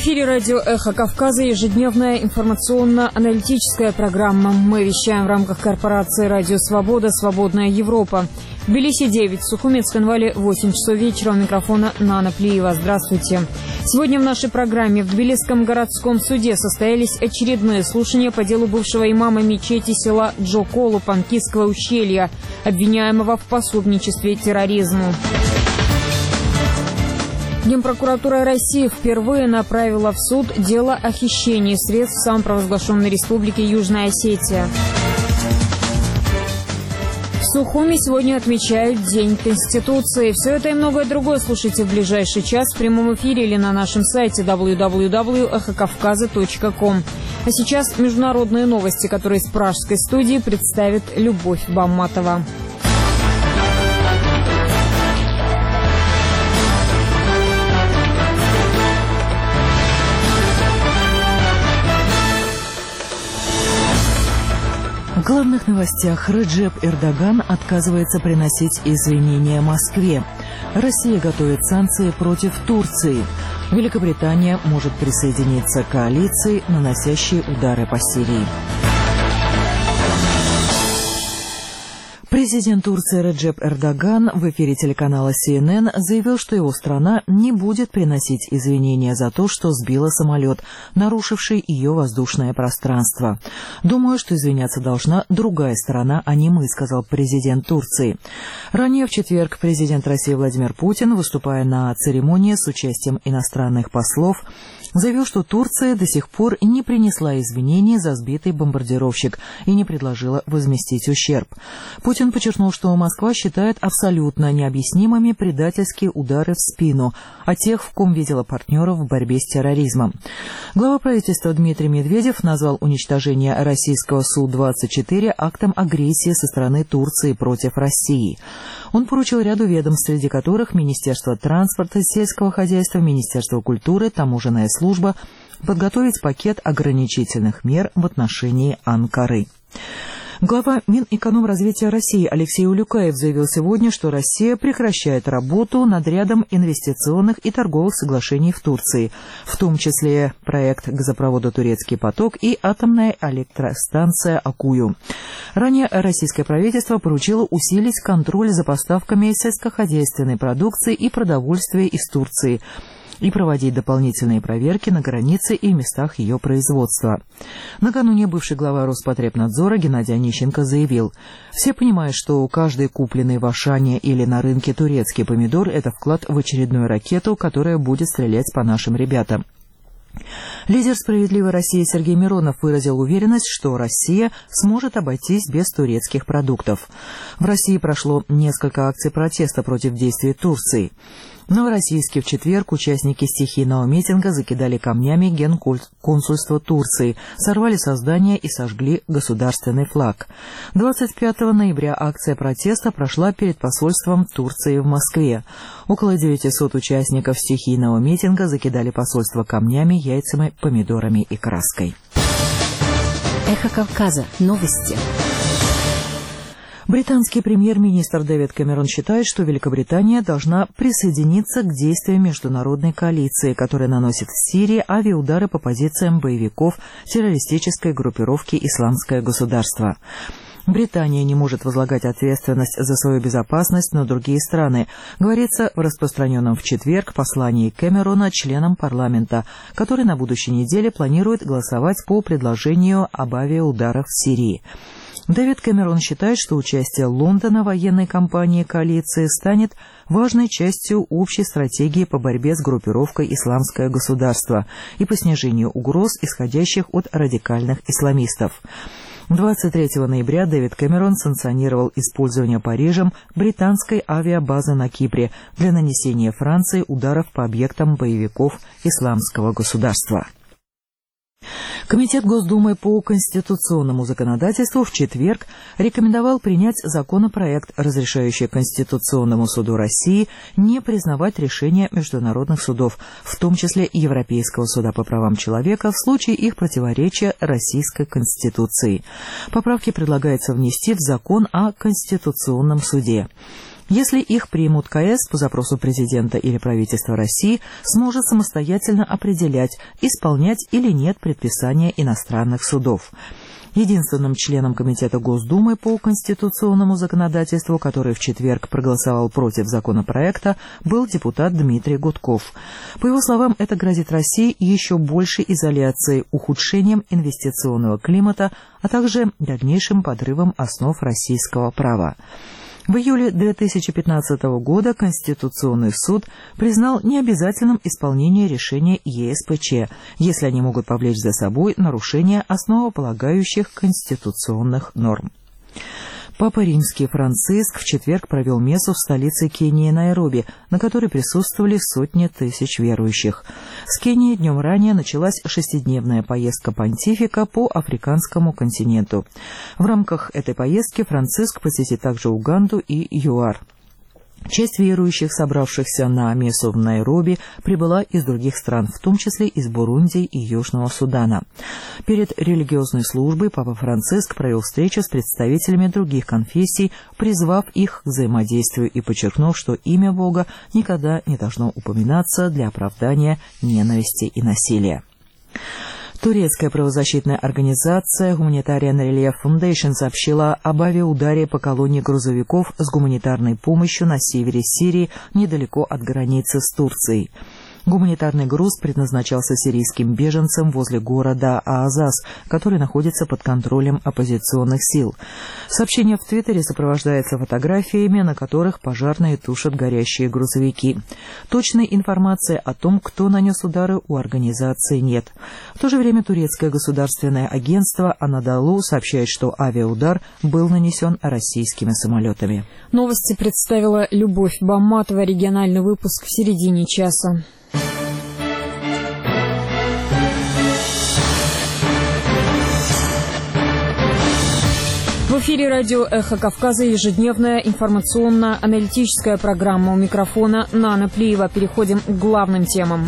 эфире радио «Эхо Кавказа» ежедневная информационно-аналитическая программа. Мы вещаем в рамках корпорации «Радио Свобода. Свободная Европа». В Тбилиси 9, в Сухуме, Цхинвале 8 часов вечера. У микрофона Нана Плиева. Здравствуйте. Сегодня в нашей программе в Тбилисском городском суде состоялись очередные слушания по делу бывшего имама мечети села Джоколу Панкисского ущелья, обвиняемого в пособничестве терроризму. Генпрокуратура России впервые направила в суд дело о хищении средств в самопровозглашенной республике Южная Осетия. В Сухуме сегодня отмечают День Конституции. Все это и многое другое слушайте в ближайший час в прямом эфире или на нашем сайте www.эхокавказа.ком. А сейчас международные новости, которые из пражской студии представит Любовь Бамматова. В главных новостях: Реджеп Эрдоган отказывается приносить извинения Москве. Россия готовит санкции против Турции. Великобритания может присоединиться к коалиции, наносящей удары по Сирии. Президент Турции Реджеп Эрдоган в эфире телеканала CNN заявил, что его страна не будет приносить извинения за то, что сбила самолет, нарушивший ее воздушное пространство. «Думаю, что извиняться должна другая сторона, а не мы», — сказал президент Турции. Ранее в четверг президент России Владимир Путин, выступая на церемонии с участием иностранных послов, заявил, что Турция до сих пор не принесла извинений за сбитый бомбардировщик и не предложила возместить ущерб. Путин подчеркнул, что Москва считает абсолютно необъяснимыми предательские удары в спину, а тех, в ком видела партнеров в борьбе с терроризмом. Глава правительства Дмитрий Медведев назвал уничтожение российского Су-24 актом агрессии со стороны Турции против России. Он поручил ряду ведомств, среди которых Министерство транспорта, сельского хозяйства, Министерство культуры, таможенная служба, подготовить пакет ограничительных мер в отношении Анкары. Глава Минэкономразвития России Алексей Улюкаев заявил сегодня, что Россия прекращает работу над рядом инвестиционных и торговых соглашений в Турции, в том числе проект газопровода «Турецкий поток» и атомная электростанция «Акую». Ранее российское правительство поручило усилить контроль за поставками сельскохозяйственной продукции и продовольствия из Турции и проводить дополнительные проверки на границе и местах ее производства. Накануне бывший глава Роспотребнадзора Геннадий Онищенко заявил: «Все понимают, что каждый купленный в Ашане или на рынке турецкий помидор – это вклад в очередную ракету, которая будет стрелять по нашим ребятам». Лидер «Справедливой России» Сергей Миронов выразил уверенность, что Россия сможет обойтись без турецких продуктов. В России прошло несколько акций протеста против действий Турции. В Новороссийске в четверг участники стихийного митинга закидали камнями Генконсульство Турции, сорвали со здания и сожгли государственный флаг. 25 ноября акция протеста прошла перед посольством Турции в Москве. Около 900 участников стихийного митинга закидали посольство камнями, яйцами, помидорами и краской. Эхо Кавказа. Новости. Британский премьер-министр Дэвид Кэмерон считает, что Великобритания должна присоединиться к действиям международной коалиции, которая наносит в Сирии авиаудары по позициям боевиков террористической группировки «Исламское государство». Британия не может возлагать ответственность за свою безопасность на другие страны, говорится в распространенном в четверг послании Кэмерона членам парламента, который на будущей неделе планирует голосовать по предложению об авиаударах в Сирии. Дэвид Кэмерон считает, что участие Лондона в военной кампании коалиции станет важной частью общей стратегии по борьбе с группировкой «Исламское государство» и по снижению угроз, исходящих от радикальных исламистов. 23 ноября Дэвид Кэмерон санкционировал использование Парижем британской авиабазы на Кипре для нанесения Франции ударов по объектам боевиков «Исламского государства». Комитет Госдумы по конституционному законодательству в четверг рекомендовал принять законопроект, разрешающий Конституционному суду России не признавать решения международных судов, в том числе Европейского суда по правам человека, в случае их противоречия Российской Конституции. Поправки предлагается внести в закон о Конституционном суде. Если их примут, КС по запросу президента или правительства России сможет самостоятельно определять, исполнять или нет предписания иностранных судов. Единственным членом Комитета Госдумы по конституционному законодательству, который в четверг проголосовал против законопроекта, был депутат Дмитрий Гудков. По его словам, это грозит России еще большей изоляцией, ухудшением инвестиционного климата, а также дальнейшим подрывом основ российского права. В июле 2015 года Конституционный суд признал необязательным исполнение решения ЕСПЧ, если они могут повлечь за собой нарушение основополагающих конституционных норм. Папа Римский Франциск в четверг провел мессу в столице Кении Найроби, на которой присутствовали сотни тысяч верующих. С Кении днем ранее началась шестидневная поездка понтифика по африканскому континенту. В рамках этой поездки Франциск посетит также Уганду и ЮАР. Часть верующих, собравшихся на мессу в Найроби, прибыла из других стран, в том числе из Бурунди и Южного Судана. Перед религиозной службой Папа Франциск провел встречу с представителями других конфессий, призвав их к взаимодействию и подчеркнув, что имя Бога никогда не должно упоминаться для оправдания ненависти и насилия. Турецкая правозащитная организация Humanitarian Relief Foundation сообщила об авиаударе по колонне грузовиков с гуманитарной помощью на севере Сирии, недалеко от границы с Турцией. Гуманитарный груз предназначался сирийским беженцам возле города Аазас, который находится под контролем оппозиционных сил. Сообщение в Твиттере сопровождается фотографиями, на которых пожарные тушат горящие грузовики. Точной информации о том, кто нанес удары, у организации нет. В то же время турецкое государственное агентство Анадолу сообщает, что авиаудар был нанесен российскими самолетами. Новости представила Любовь Баматова. Региональный выпуск в середине часа. В эфире радио «Эхо Кавказа» ежедневная информационно-аналитическая программа. У микрофона Нана Плиева. Переходим к главным темам.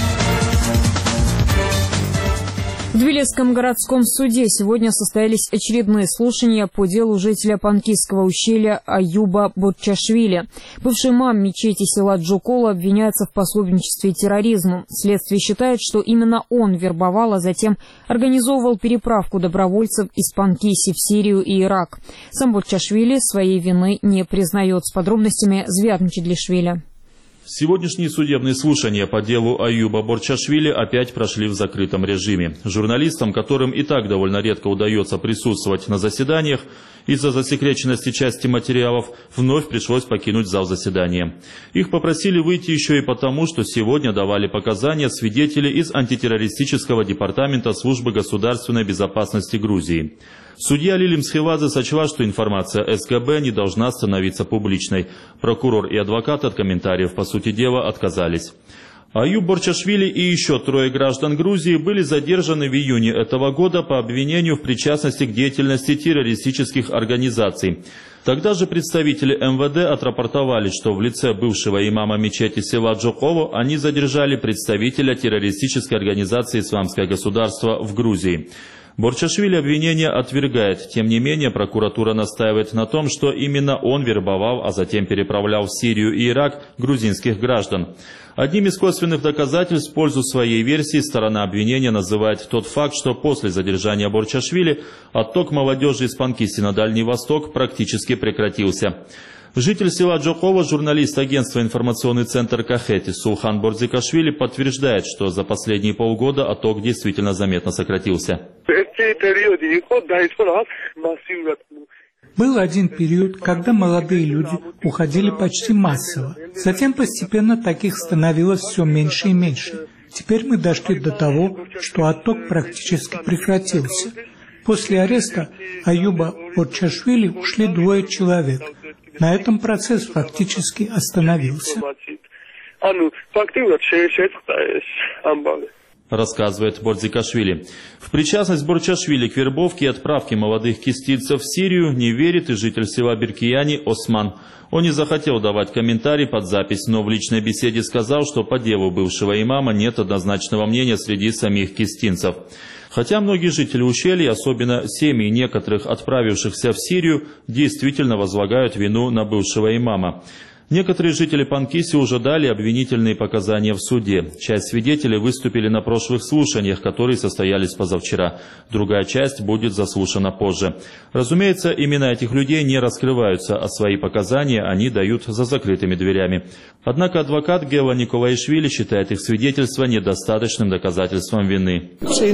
В Тбилисском городском суде сегодня состоялись очередные слушания по делу жителя Панкисского ущелья Аюба Борчашвили. Бывший имам мечети села Джокола обвиняется в пособничестве терроризму. Следствие считает, что именно он вербовал, а затем организовывал переправку добровольцев из Панкиси в Сирию и Ирак. Сам Борчашвили своей вины не признает. С подробностями Звят Мчедлишвили. Сегодняшние судебные слушания по делу Аюба Борчашвили опять прошли в закрытом режиме. Журналистам, которым и так довольно редко удается присутствовать на заседаниях, из-за засекреченности части материалов вновь пришлось покинуть зал заседания. Их попросили выйти еще и потому, что сегодня давали показания свидетели из антитеррористического департамента службы государственной безопасности Грузии. Судья Лилим Схивадзе сочла, что информация СГБ не должна становиться публичной. Прокурор и адвокат от комментариев по сути дела отказались. Аюб Борчашвили и еще 3 граждан Грузии были задержаны в июне этого года по обвинению в причастности к деятельности террористических организаций. Тогда же представители МВД отрапортовали, что в лице бывшего имама мечети села Джоколо они задержали представителя террористической организации «Исламское государство» в Грузии. Борчашвили обвинение отвергает. Тем не менее, прокуратура настаивает на том, что именно он вербовал, а затем переправлял в Сирию и Ирак грузинских граждан. Одним из косвенных доказательств в пользу своей версии сторона обвинения называет тот факт, что после задержания Борчашвили отток молодежи из Панкиси на Дальний Восток практически прекратился. Житель села Джокола, журналист агентства «Информационный центр Кахети» Сулхан Бордзикашвили подтверждает, что за последние полгода отток действительно заметно сократился. Был один период, когда молодые люди уходили почти массово. Затем постепенно таких становилось все меньше и меньше. Теперь мы дошли до того, что отток практически прекратился. После ареста Аюба Борчашвили ушли 2 человек. На этом процесс фактически остановился. Рассказывает Бордзикашвили. В причастность Борчашвили к вербовке и отправке молодых кистильцев в Сирию не верит и житель села Беркияни Осман. Он не захотел давать комментарий под запись, но в личной беседе сказал, что по делу бывшего имама нет однозначного мнения среди самих кистинцев. Хотя многие жители ущелья, особенно семьи некоторых отправившихся в Сирию, действительно возлагают вину на бывшего имама. Некоторые жители Панкиси уже дали обвинительные показания в суде. Часть свидетелей выступили на прошлых слушаниях, которые состоялись позавчера. Другая часть будет заслушана позже. Разумеется, имена этих людей не раскрываются, а свои показания они дают за закрытыми дверями. Однако адвокат Гела Николаишвили считает их свидетельство недостаточным доказательством вины.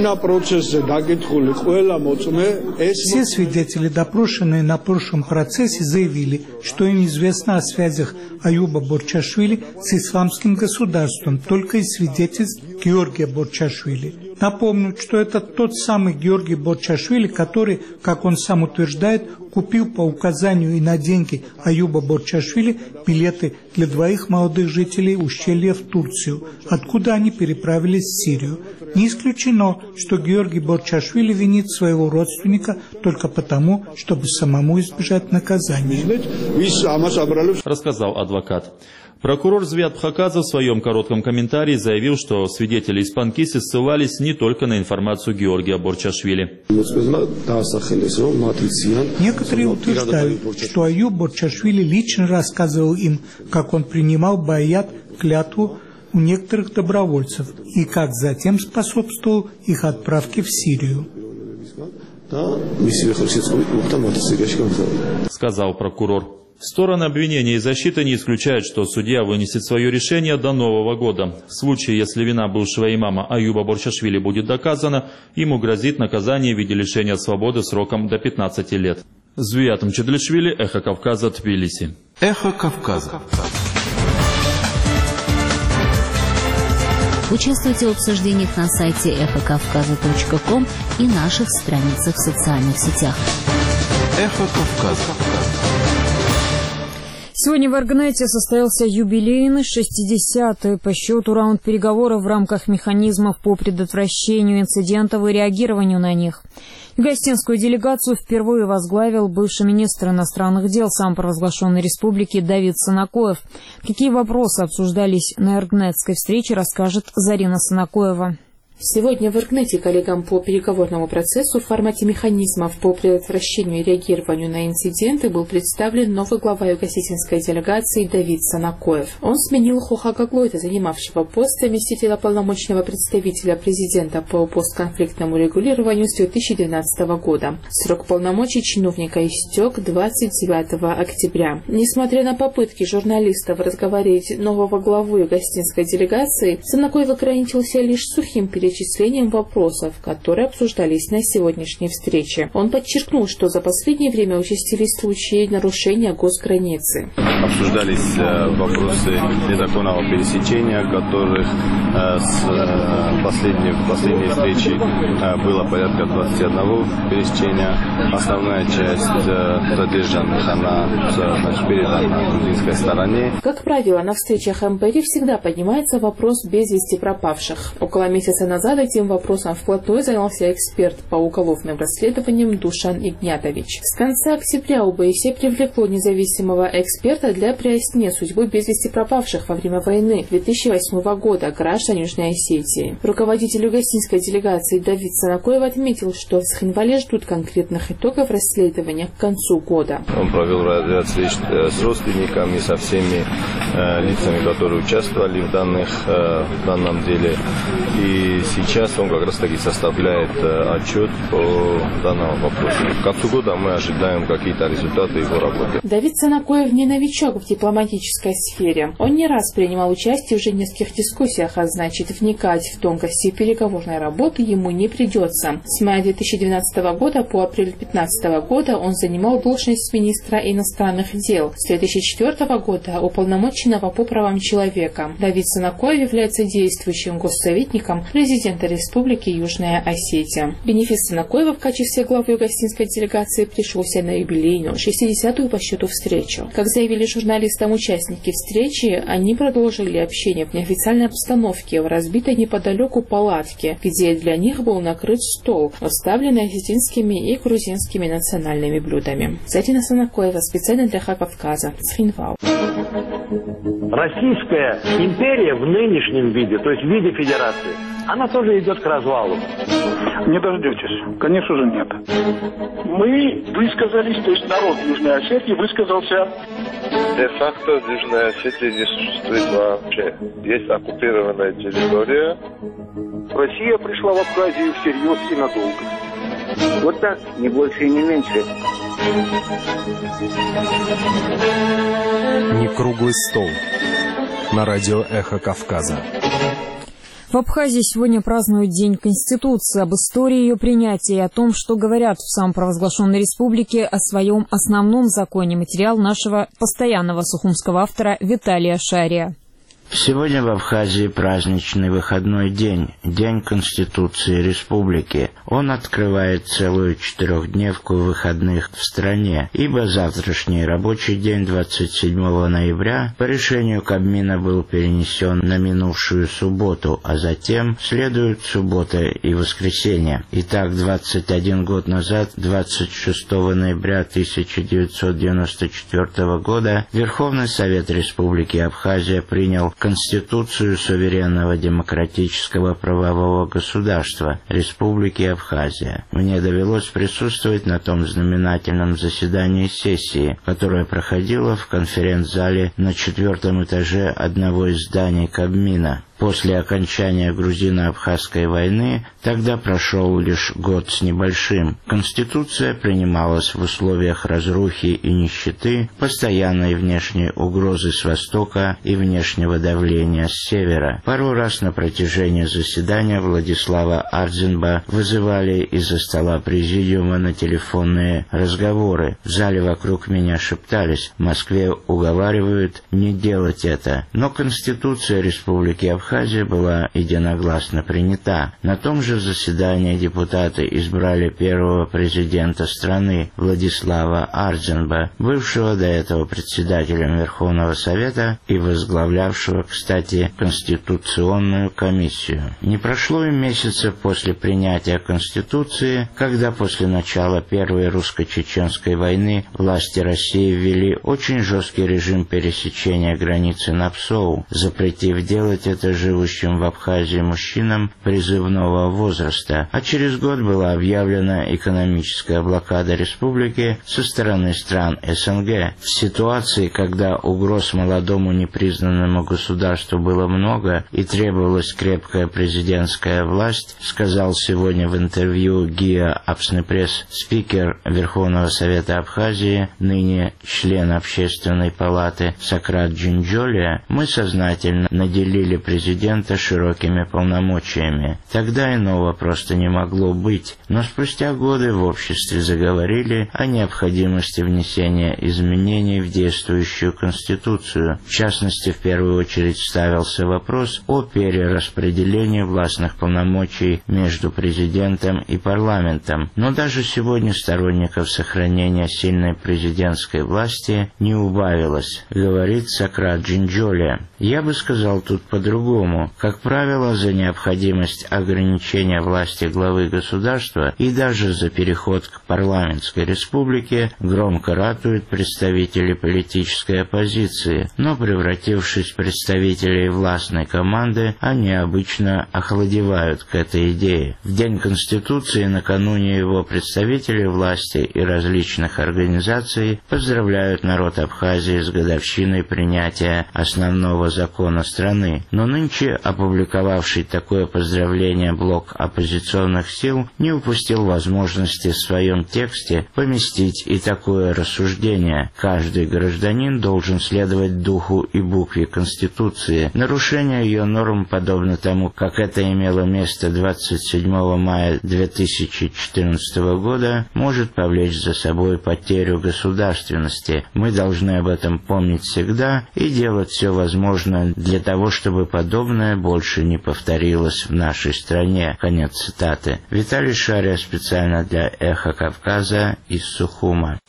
Все свидетели, допрошенные на прошлом процессе, заявили, что им известно о связях Аюба Борчашвили с исламским государством только из свидетельств Георгия Борчашвили. Напомню, что это тот самый Георгий Борчашвили, который, как он сам утверждает, купил по указанию и на деньги Аюба Борчашвили билеты для двоих молодых жителей ущелья в Турцию, откуда они переправились в Сирию. Не исключено, что Георгий Борчашвили винит своего родственника только потому, чтобы самому избежать наказания. Рассказал адвокат. Прокурор Звиат Бхакадзе в своем коротком комментарии заявил, что свидетели из Панкиси ссылались не только на информацию Георгия Борчашвили. Некоторые утверждают, что Аюб Борчашвили лично рассказывал им, как он принимал байят, клятву у некоторых добровольцев и как затем способствовал их отправке в Сирию. Сказал прокурор. Стороны обвинения и защиты не исключают, что судья вынесет свое решение до Нового года. В случае, если вина бывшего имама Аюба Борчашвили будет доказана, ему грозит наказание в виде лишения свободы сроком до 15 лет. Звиат Мчедлишвили, Эхо Кавказа, Тбилиси. Эхо Кавказа. Участвуйте в обсуждениях на сайте эхокавказа.ком и наших страницах в социальных сетях. Эхо Кавказа. Сегодня в Эргнете состоялся юбилейный 60-й по счету раунд переговоров в рамках механизмов по предотвращению инцидентов и реагированию на них. Югославскую делегацию впервые возглавил бывший министр иностранных дел самопровозглашенной республики Давид Санакоев. Какие вопросы обсуждались на Эргнетской встрече, расскажет Зарина Санакоева. Сегодня в Эргнете коллегам по переговорному процессу в формате механизмов по предотвращению и реагированию на инциденты был представлен новый глава югославской делегации Давид Санакоев. Он сменил Хоха Гаглойта, занимавшего пост заместителя полномочного представителя президента по постконфликтному регулированию с 2012 года. Срок полномочий чиновника истек 29 октября. Несмотря на попытки журналистов разговорить нового главу югославской делегации, Санакоев ограничился лишь сухим перечислением вопросов, которые обсуждались на сегодняшней встрече. Он подчеркнул, что за последнее время участились случаи нарушения госграницы. Обсуждались вопросы незаконного пересечения, которых с последней встречи было порядка 21 пересечения. Основная часть задержанных, она передана на грузинской стороне. Как правило, на встречах МПР всегда поднимается вопрос без вести пропавших. Около месяца назад этим вопросом вплотную занялся эксперт по уголовным расследованиям Душан Игнятович. С конца октября ОБСЕ привлекло независимого эксперта для прояснения судьбы без вести пропавших во время войны 2008 года граждан Южной Осетии. Руководитель югославской делегации Давид Санакоев отметил, что в Схинвале ждут конкретных итогов расследования к концу года. Он провел ряд встреч с родственниками, со всеми лицами, которые участвовали в данном деле. И сейчас он как раз таки составляет отчет по данному вопросу. К концу года мы ожидаем какие-то результаты его работы. Давид Санакоев не новичок в дипломатической сфере. Он не раз принимал участие в женевских дискуссиях, а значит, вникать в тонкости переговорной работы ему не придется. С мая 2012 года по апрель 2015 года он занимал должность министра иностранных дел. С 2004 года уполномоченного по правам человека. Давид Санакоев является действующим госсоветником президента Республики Южная Осетия. Бенефис Санакоева в качестве главы югославской делегации пришелся на юбилейную 60-ю по счету встречу. Как заявили журналистам участники встречи, они продолжили общение в неофициальной обстановке в разбитой неподалеку палатке, где для них был накрыт стол, уставленный осетинскими и грузинскими национальными блюдами. Зарина Санакоева специально для Эхо Кавказа. Схинвал. Российская империя в нынешнем виде, то есть в виде федерации, она тоже идет к развалу. Не дождетесь. Конечно же, нет. Мы высказались, то есть народ Южной Осетии высказался. Де-факто Южная Осетия не существует вообще. Есть оккупированная территория. Россия пришла в Абхазию всерьез и надолго. Вот так, не больше и не меньше. Не круглый стол. На радио «Эхо Кавказа». В Абхазии сегодня празднуют День Конституции. Об истории ее принятия и о том, что говорят в самопровозглашенной республике о своем основном законе, материал нашего постоянного сухумского автора Виталия Шария. Сегодня в Абхазии праздничный выходной день, День Конституции Республики. Он открывает целую 4-дневку выходных в стране, ибо завтрашний рабочий день 27 ноября по решению Кабмина был перенесен на минувшую субботу, а затем следуют суббота и воскресенье. Итак, 21 год назад, 26 ноября 1994 года, Верховный Совет Республики Абхазия принял Конституцию суверенного демократического правового государства Республики Абхазия. Мне довелось присутствовать на том знаменательном заседании сессии, которое проходило в конференц-зале на 4-м этаже одного из зданий Кабмина. После окончания грузино-абхазской войны тогда прошел лишь год с небольшим. Конституция принималась в условиях разрухи и нищеты, постоянной внешней угрозы с востока и внешнего давления с севера. Пару раз на протяжении заседания Владислава Ардзинба вызывали из-за стола президиума на телефонные разговоры. В зале вокруг меня шептались: в Москве уговаривают не делать это. Но Конституция Республики Абхазия была единогласно принята. На том же заседании депутаты избрали первого президента страны Владислава Ардзинба, бывшего до этого председателем Верховного Совета и возглавлявшего, кстати, Конституционную комиссию. Не прошло и месяца после принятия Конституции, когда после начала Первой русско-чеченской войны власти России ввели очень жесткий режим пересечения границы на Псоу, запретив делать это живущим в Абхазии мужчинам призывного возраста, а через год была объявлена экономическая блокада республики со стороны стран СНГ. В ситуации, когда угроз молодому непризнанному государству было много и требовалась крепкая президентская власть, сказал сегодня в интервью ГИА Апснепресс спикер Верховного Совета Абхазии, ныне член Общественной палаты Сократ Джинджолия, мы сознательно наделили президента широкими полномочиями. Тогда иного просто не могло быть, но спустя годы в обществе заговорили о необходимости внесения изменений в действующую Конституцию. В частности, в первую очередь ставился вопрос о перераспределении властных полномочий между президентом и парламентом. Но даже сегодня сторонников сохранения сильной президентской власти не убавилось, говорит Сократ Джинджолия. Я бы сказал тут по-другому. Как правило, за необходимость ограничения власти главы государства и даже за переход к парламентской республике громко ратуют представители политической оппозиции, но, превратившись в представителей властной команды, они обычно охладевают к этой идее. В День Конституции накануне его представители власти и различных организаций поздравляют народ Абхазии с годовщиной принятия основного закона страны. Но нынче опубликовавший такое поздравление блок оппозиционных сил не упустил возможности в своем тексте поместить и такое рассуждение: каждый гражданин должен следовать духу и букве Конституции. Нарушение ее норм, подобно тому, как это имело место 27 мая 2014 года, может повлечь за собой потерю государственности. Мы должны об этом помнить всегда и делать все возможное для того, чтобы подобное больше не повторилось в нашей стране. Конец цитаты. Виталий Шария специально для «Эхо Кавказа» из Сухума.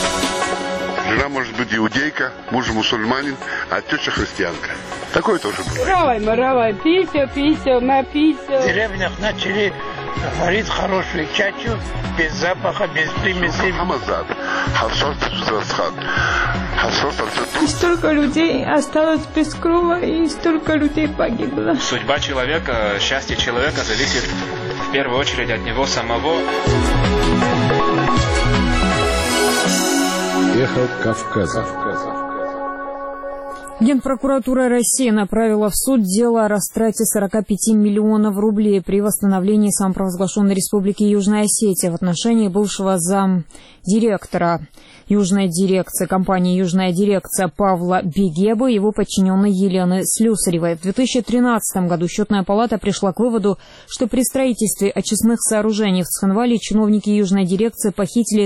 Жена может быть иудейка, муж мусульманин, а теща христианка. Такое тоже было. Равай, писю, на писю. В деревнях начали Варит хорошую чачу, без запаха, без примесей. И столько людей осталось без крова, и столько людей погибло. Судьба человека, счастье человека зависит в первую очередь от него самого. Эхо Кавказа. Генпрокуратура России направила в суд дело о растрате 45 миллионов рублей при восстановлении самопровозглашенной Республики Южная Осетия в отношении бывшего замдиректора Южной дирекции компании «Южная дирекция» Павла Бегеба и его подчиненной Елены Слюсаревой. В 2013 году Счетная палата пришла к выводу, что при строительстве очистных сооружений в Цхинвале чиновники Южной дирекции похитили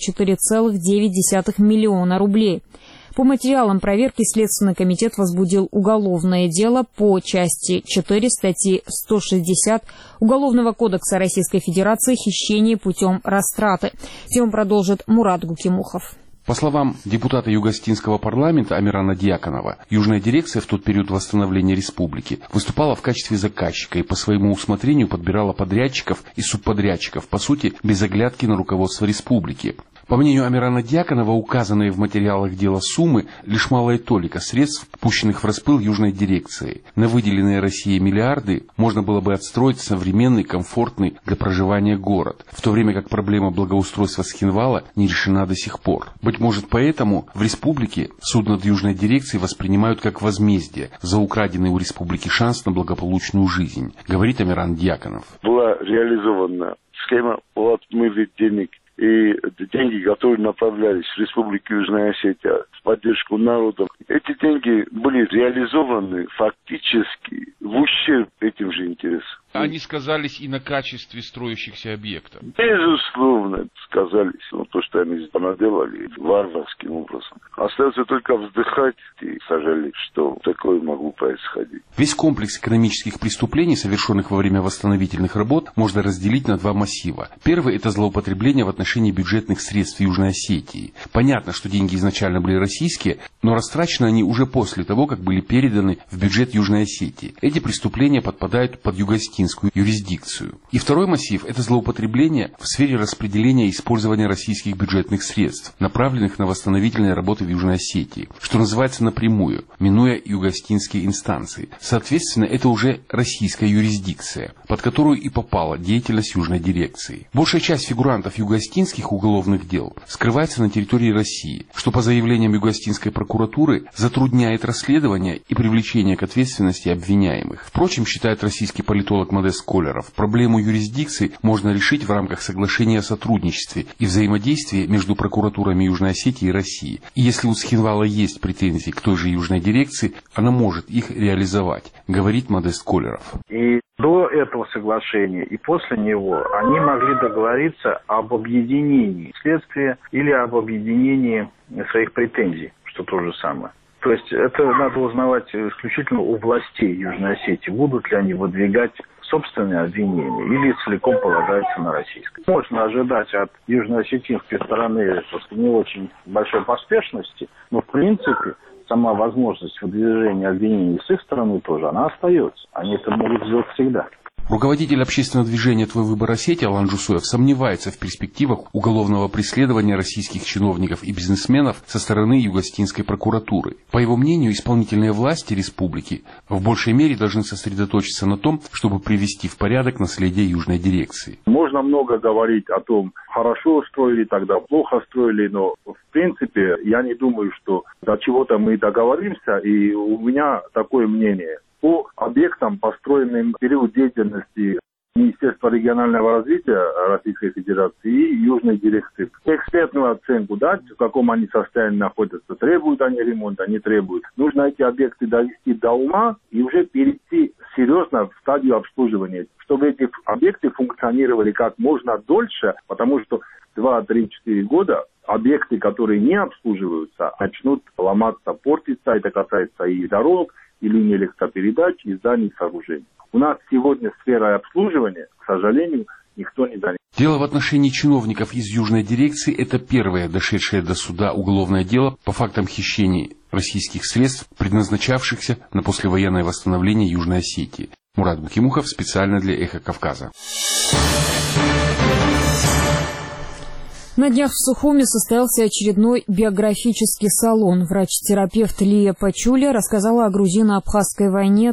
34,9 миллиона рублей. По материалам проверки Следственный комитет возбудил уголовное дело по части 4 статьи 160 Уголовного кодекса Российской Федерации «Хищение путем растраты». Тему продолжит Мурат Гукимухов. По словам депутата Юго-Осетинского парламента Амирана Дьяконова, Южная дирекция в тот период восстановления республики выступала в качестве заказчика и по своему усмотрению подбирала подрядчиков и субподрядчиков, по сути, без оглядки на руководство республики. По мнению Амирана Дьяконова, указанные в материалах дела суммы – лишь малая толика средств, пущенных в распыл Южной дирекции. На выделенные Россией миллиарды можно было бы отстроить современный, комфортный для проживания город, в то время как проблема благоустройства Цхинвала не решена до сих пор. Быть может, поэтому в республике суд над Южной дирекцией воспринимают как возмездие за украденный у республики шанс на благополучную жизнь, говорит Амиран Дьяконов. Была реализована схема по отмыве денег. И деньги, которые направлялись в Республику Южная Осетия в поддержку народа, эти деньги были реализованы фактически в ущерб этим же интересам. Они сказались и на качестве строящихся объектов? Безусловно, сказались. Но то, что они наделали варварским образом. Остается только вздыхать и сожалеть, что такое могло происходить. Весь комплекс экономических преступлений, совершенных во время восстановительных работ, можно разделить на два массива. Первый – это злоупотребление в отношении бюджетных средств Южной Осетии. Понятно, что деньги изначально были российские, но растрачены они уже после того, как были переданы в бюджет Южной Осетии. Эти преступления подпадают под юго-осетинскую юрисдикцию. И второй массив – это злоупотребление в сфере распределения и использования российских бюджетных средств, направленных на восстановительные работы в Южной Осетии, что называется напрямую, минуя юго-осетинские инстанции. Соответственно, это уже российская юрисдикция, под которую и попала деятельность Южной дирекции. Большая часть фигурантов юго-осетинских уголовных дел скрывается на территории России, что по заявлениям юго-осетинской прокуратуры затрудняет расследование и привлечение к ответственности обвиняемых. Впрочем, считает российский политолог Модест Колеров, проблему юрисдикции можно решить в рамках соглашения о сотрудничестве и взаимодействии между прокуратурами Южной Осетии и России. И если у Цхинвала есть претензии к той же Южной дирекции, она может их реализовать, говорит Модест Колеров. И до этого соглашения и после него они могли договориться об объединении следствия или об объединении своих претензий, что то же самое. То есть это надо узнавать исключительно у властей Южной Осетии, будут ли они выдвигать собственные обвинения или целиком полагаются на российское. Можно ожидать от южно-осетинской стороны не очень большой поспешности, но в принципе сама возможность выдвижения обвинений с их стороны тоже, она остается. Они это могут сделать всегда. Руководитель общественного движения «Твой выбор Осетия» Алан Джусоев сомневается в перспективах уголовного преследования российских чиновников и бизнесменов со стороны Юго-Осетинской прокуратуры. По его мнению, исполнительные власти республики в большей мере должны сосредоточиться на том, чтобы привести в порядок наследие Южной дирекции. Можно много говорить о том, хорошо строили, тогда плохо строили, но в принципе я не думаю, что до чего-то мы договоримся, и у меня такое мнение. По объектам, построенным в период деятельности Министерства регионального развития Российской Федерации и Южной дирекции, экспертную оценку дать, в каком они состоянии находятся, требуют они ремонта, не требуют. Нужно эти объекты довести до ума и уже перейти серьезно в стадию обслуживания, чтобы эти объекты функционировали как можно дольше, потому что 2, 3, 4 года объекты, которые не обслуживаются, начнут ломаться, портиться. Это касается и дорог, и линии электропередач, и зданий, и сооружений. У нас сегодня сфера обслуживания, к сожалению, никто не занят. Дело в отношении чиновников из Южной дирекции – это первое дошедшее до суда уголовное дело по фактам хищений российских средств, предназначавшихся на послевоенное восстановление Южной Осетии. Мурат Гукимухов специально для «Эхо Кавказа». На днях в Сухуме состоялся очередной биографический салон. Врач-терапевт Лия Пачуля рассказала о грузино-абхазской войне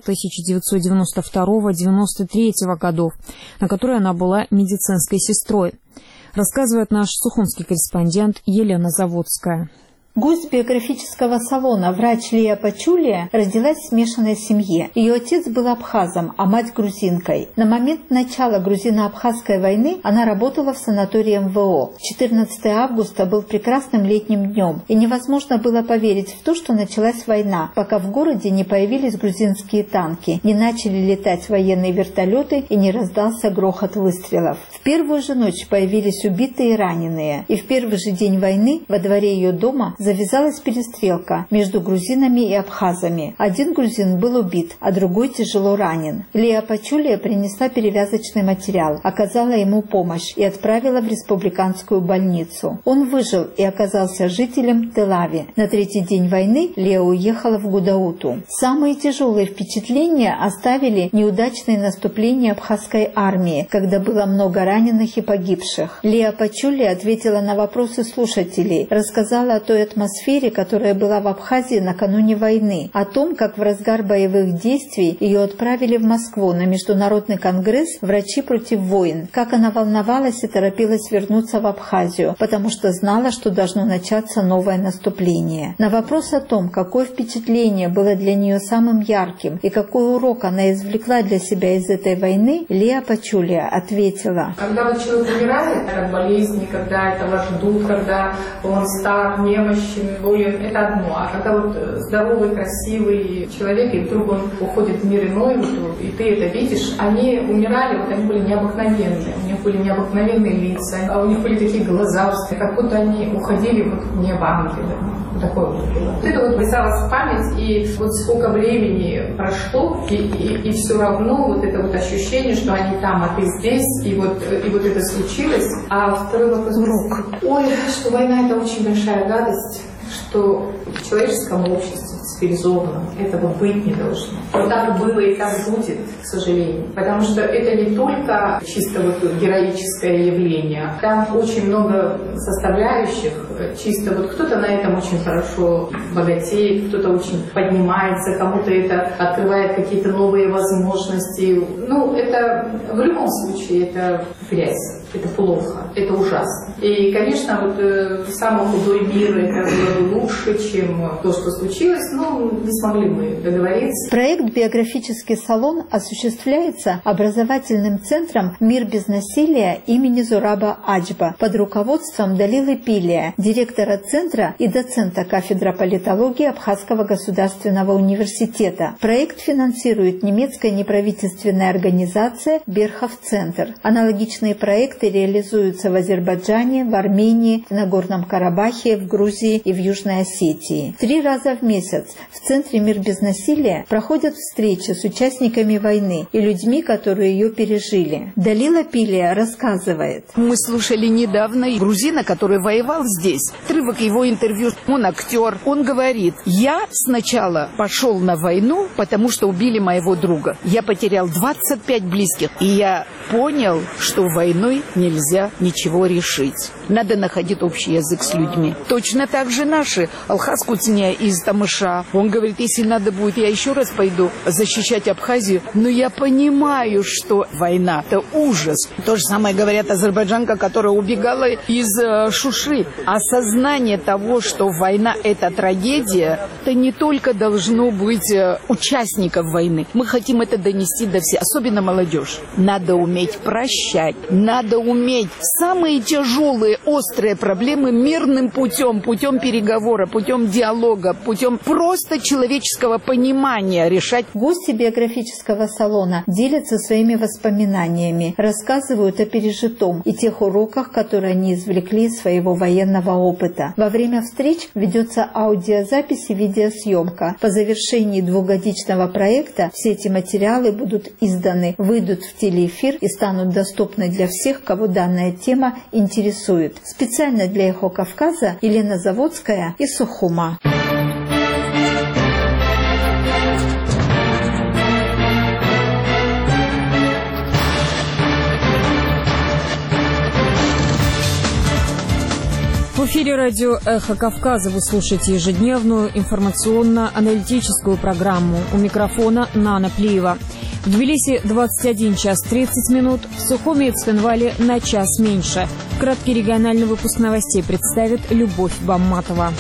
1992-1993 годов, на которой она была медицинской сестрой. Рассказывает наш сухумский корреспондент Елена Заводская. Гость биографического салона, врач Лия Пачуля, родилась в смешанной семье. Ее отец был абхазом, а мать грузинкой. На момент начала грузино-абхазской войны она работала в санатории МВО. 14 августа был прекрасным летним днем, и невозможно было поверить в то, что началась война, пока в городе не появились грузинские танки, не начали летать военные вертолеты и не раздался грохот выстрелов. В первую же ночь появились убитые и раненые, и в первый же день войны во дворе ее дома завязалась перестрелка между грузинами и абхазами. Один грузин был убит, а другой тяжело ранен. Лия Пачуля принесла перевязочный материал, оказала ему помощь и отправила в республиканскую больницу. Он выжил и оказался жителем Телави. На третий день войны Лия уехала в Гудауту. Самые тяжелые впечатления оставили неудачные наступления абхазской армии, когда было много раненых и погибших. Лия Пачуля ответила на вопросы слушателей, рассказала о той атмосфере, которая была в Абхазии накануне войны, о том, как в разгар боевых действий ее отправили в Москву на международный конгресс «Врачи против войн», как она волновалась и торопилась вернуться в Абхазию, потому что знала, что должно начаться новое наступление. На вопрос о том, какое впечатление было для нее самым ярким и какой урок она извлекла для себя из этой войны, Лия Пачуля ответила: когда вот человек умирает от болезни, когда этого ждут, когда он стар, немощен, болен, это одно. А когда вот здоровый, красивый человек, и вдруг он уходит в мир иной, и ты это видишь, они умирали, вот они были необыкновенные, у них были необыкновенные лица, а у них были такие глаза, как будто они уходили вот в небо ангелы. Вот такое вот было. Вот это вот писалось в память, и вот сколько времени прошло, и все равно вот это вот ощущение, что они там, а ты здесь, и вот это случилось. А второй вопрос. Урок. Ой, что война — это очень большая гадость, что в человеческом обществе цивилизованном этого быть не должно. Вот так было и так будет, к сожалению. Потому что это не только чисто вот героическое явление. Там очень много составляющих. Чисто вот кто-то на этом очень хорошо богатеет, кто-то очень поднимается, кому-то это открывает какие-то новые возможности. Ну, это в любом случае это грязь. Это плохо, это ужасно. И, конечно, вот самый худой мир это было бы лучше, чем то, что случилось, но не смогли мы договориться. Проект «Биографический салон» осуществляется образовательным центром «Мир без насилия» имени Зураба Аджба под руководством Далилы Пилия, директора центра и доцента кафедры политологии Абхазского государственного университета. Проект финансирует немецкая неправительственная организация «Берхов-центр». Аналогичные проекты реализуются в Азербайджане, в Армении, в Нагорном Карабахе, в Грузии и в Южной Осетии. 3 раза в месяц в Центре «Мир без насилия» проходят встречи с участниками войны и людьми, которые ее пережили. Далила Пилия рассказывает. Мы слушали недавно грузина, который воевал здесь. Отрывок его интервью. Он актер. Он говорит: я сначала пошел на войну, потому что убили моего друга. Я потерял 25 близких. И я понял, что войной нельзя ничего решить. Надо находить общий язык с людьми. Точно так же наши. Алхаз Куцня из Тамыша. Он говорит: если надо будет, я еще раз пойду защищать Абхазию. Но я понимаю, что война – это ужас. То же самое говорят азербайджанка, которая убегала из Шуши. Осознание того, что война – это трагедия, это не только должно быть участников войны. Мы хотим это донести до всех, особенно молодежь. Надо уметь прощать. Надо уметь самые тяжелые, острые проблемы мирным путем, путем переговора, путем диалога, путем просто человеческого понимания решать. Гости биографического салона делятся своими воспоминаниями, рассказывают о пережитом и тех уроках, которые они извлекли из своего военного опыта. Во время встреч ведется аудиозапись и видеосъемка. По завершении 2-годичного проекта все эти материалы будут изданы, выйдут в телеэфир и станут доступны для всех, кого данная тема интересует. Специально для «Эхо Кавказа» Елена Заводская из Сухума. В эфире радио «Эхо Кавказа» вы слушаете ежедневную информационно-аналитическую программу. У микрофона Нана Плиева. В Тбилиси 21 час 30 минут, в Сухуми и Цхинвале на час меньше. Краткий региональный выпуск новостей представит Любовь Бамматова.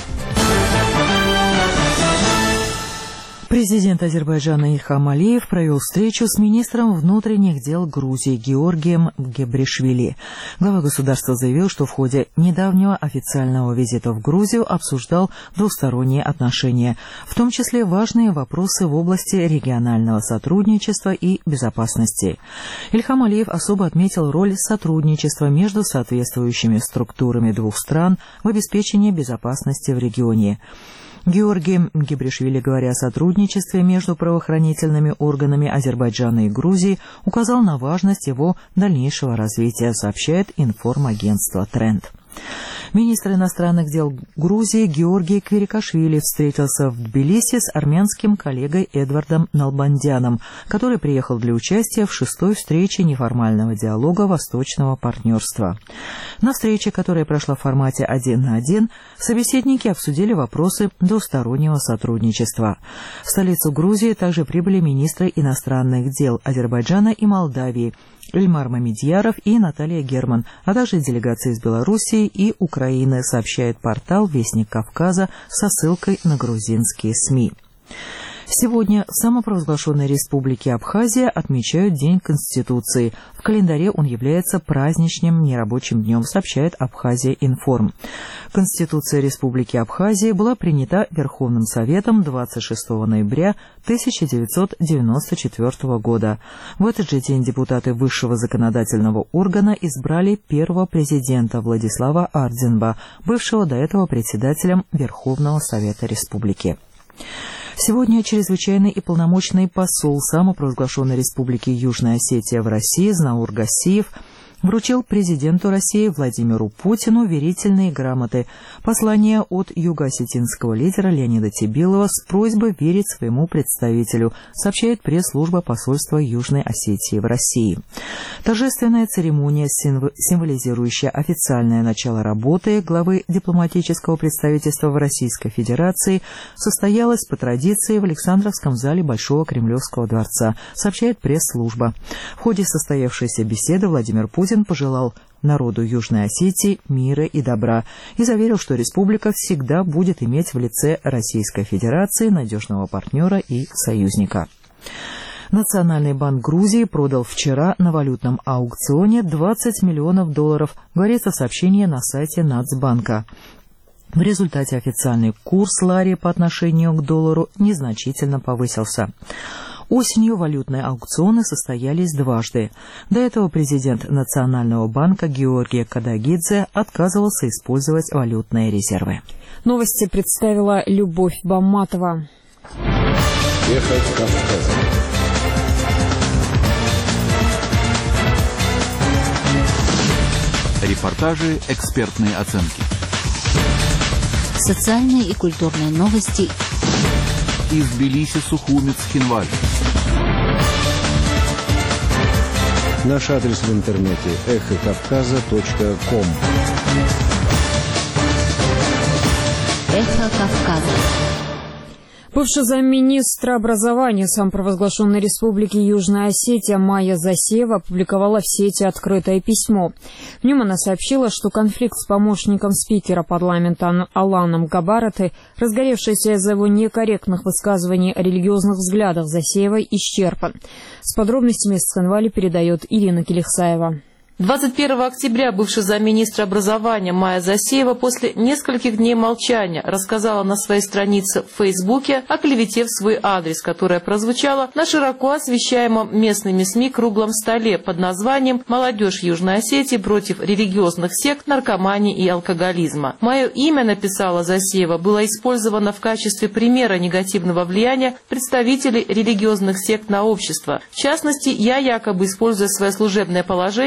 Президент Азербайджана Ильхам Алиев провел встречу с министром внутренних дел Грузии Георгием Гебришвили. Глава государства заявил, что в ходе недавнего официального визита в Грузию обсуждал двусторонние отношения, в том числе важные вопросы в области регионального сотрудничества и безопасности. Ильхам Алиев особо отметил роль сотрудничества между соответствующими структурами двух стран в обеспечении безопасности в регионе. Георгий Гебришвили, говоря о сотрудничестве между правоохранительными органами Азербайджана и Грузии, указал на важность его дальнейшего развития, сообщает информагентство «Тренд». Министр иностранных дел Грузии Георгий Квирикашвили встретился в Тбилиси с армянским коллегой Эдвардом Налбандяном, который приехал для участия в 6-й встрече неформального диалога Восточного партнерства. На встрече, которая прошла в формате 1 на 1, собеседники обсудили вопросы двустороннего сотрудничества. В столицу Грузии также прибыли министры иностранных дел Азербайджана и Молдавии Ильмар Мамедьяров и Наталья Герман, а также делегации из Белоруссии и Украины, сообщает портал «Вестник Кавказа» со ссылкой на грузинские СМИ. Сегодня в самопровозглашенной республике Абхазия отмечают День Конституции. В календаре он является праздничным нерабочим днем, сообщает Абхазия Информ. Конституция Республики Абхазия была принята Верховным Советом 26 ноября 1994 года. В этот же день депутаты высшего законодательного органа избрали первого президента Владислава Ардзинба, бывшего до этого председателем Верховного Совета Республики. Сегодня чрезвычайный и полномочный посол самопровозглашенной Республики Южная Осетия в России Знаур Гассиев вручил президенту России Владимиру Путину верительные грамоты. Послание от юго-осетинского лидера Леонида Тебилова с просьбой верить своему представителю, сообщает пресс-служба посольства Южной Осетии в России. Торжественная церемония, символизирующая официальное начало работы главы дипломатического представительства в Российской Федерации, состоялась по традиции в Александровском зале Большого Кремлевского дворца, сообщает пресс-служба. В ходе состоявшейся беседы Владимир Путин пожелал народу Южной Осетии мира и добра и заверил, что республика всегда будет иметь в лице Российской Федерации надежного партнера и союзника. Национальный банк Грузии продал вчера на валютном аукционе $20 миллионов, говорится в сообщении на сайте Нацбанка. В результате официальный курс лари по отношению к доллару незначительно повысился. Осенью валютные аукционы состоялись дважды. До этого президент Национального банка Георгий Кадагидзе отказывался использовать валютные резервы. Новости представила Любовь Бамматова. Эхо Кавказа. Репортажи, экспертные оценки. Социальные и культурные новости. Из Тбилиси, Сухуми, Цхинвале. Наш адрес в интернете эхокавказа.ком. Эхо Кавказа. Бывший замминистра образования самопровозглашенной Республики Южная Осетия Майя Засеева опубликовала в сети открытое письмо. В нем она сообщила, что конфликт с помощником спикера парламента Аланом Габараты, разгоревшийся из-за его некорректных высказываний о религиозных взглядах Засеевой, исчерпан. С подробностями из Цхинвали передает Ирина Келихсаева. 21 октября бывший замминистра образования Майя Засеева после нескольких дней молчания рассказала на своей странице в Фейсбуке о клевете в свой адрес, которая прозвучала на широко освещаемом местными СМИ круглом столе под названием «Молодежь Южной Осетии против религиозных сект, наркомании и алкоголизма». Мое имя, написала Засеева, было использовано в качестве примера негативного влияния представителей религиозных сект на общество. В частности, я якобы, используя свое служебное положение,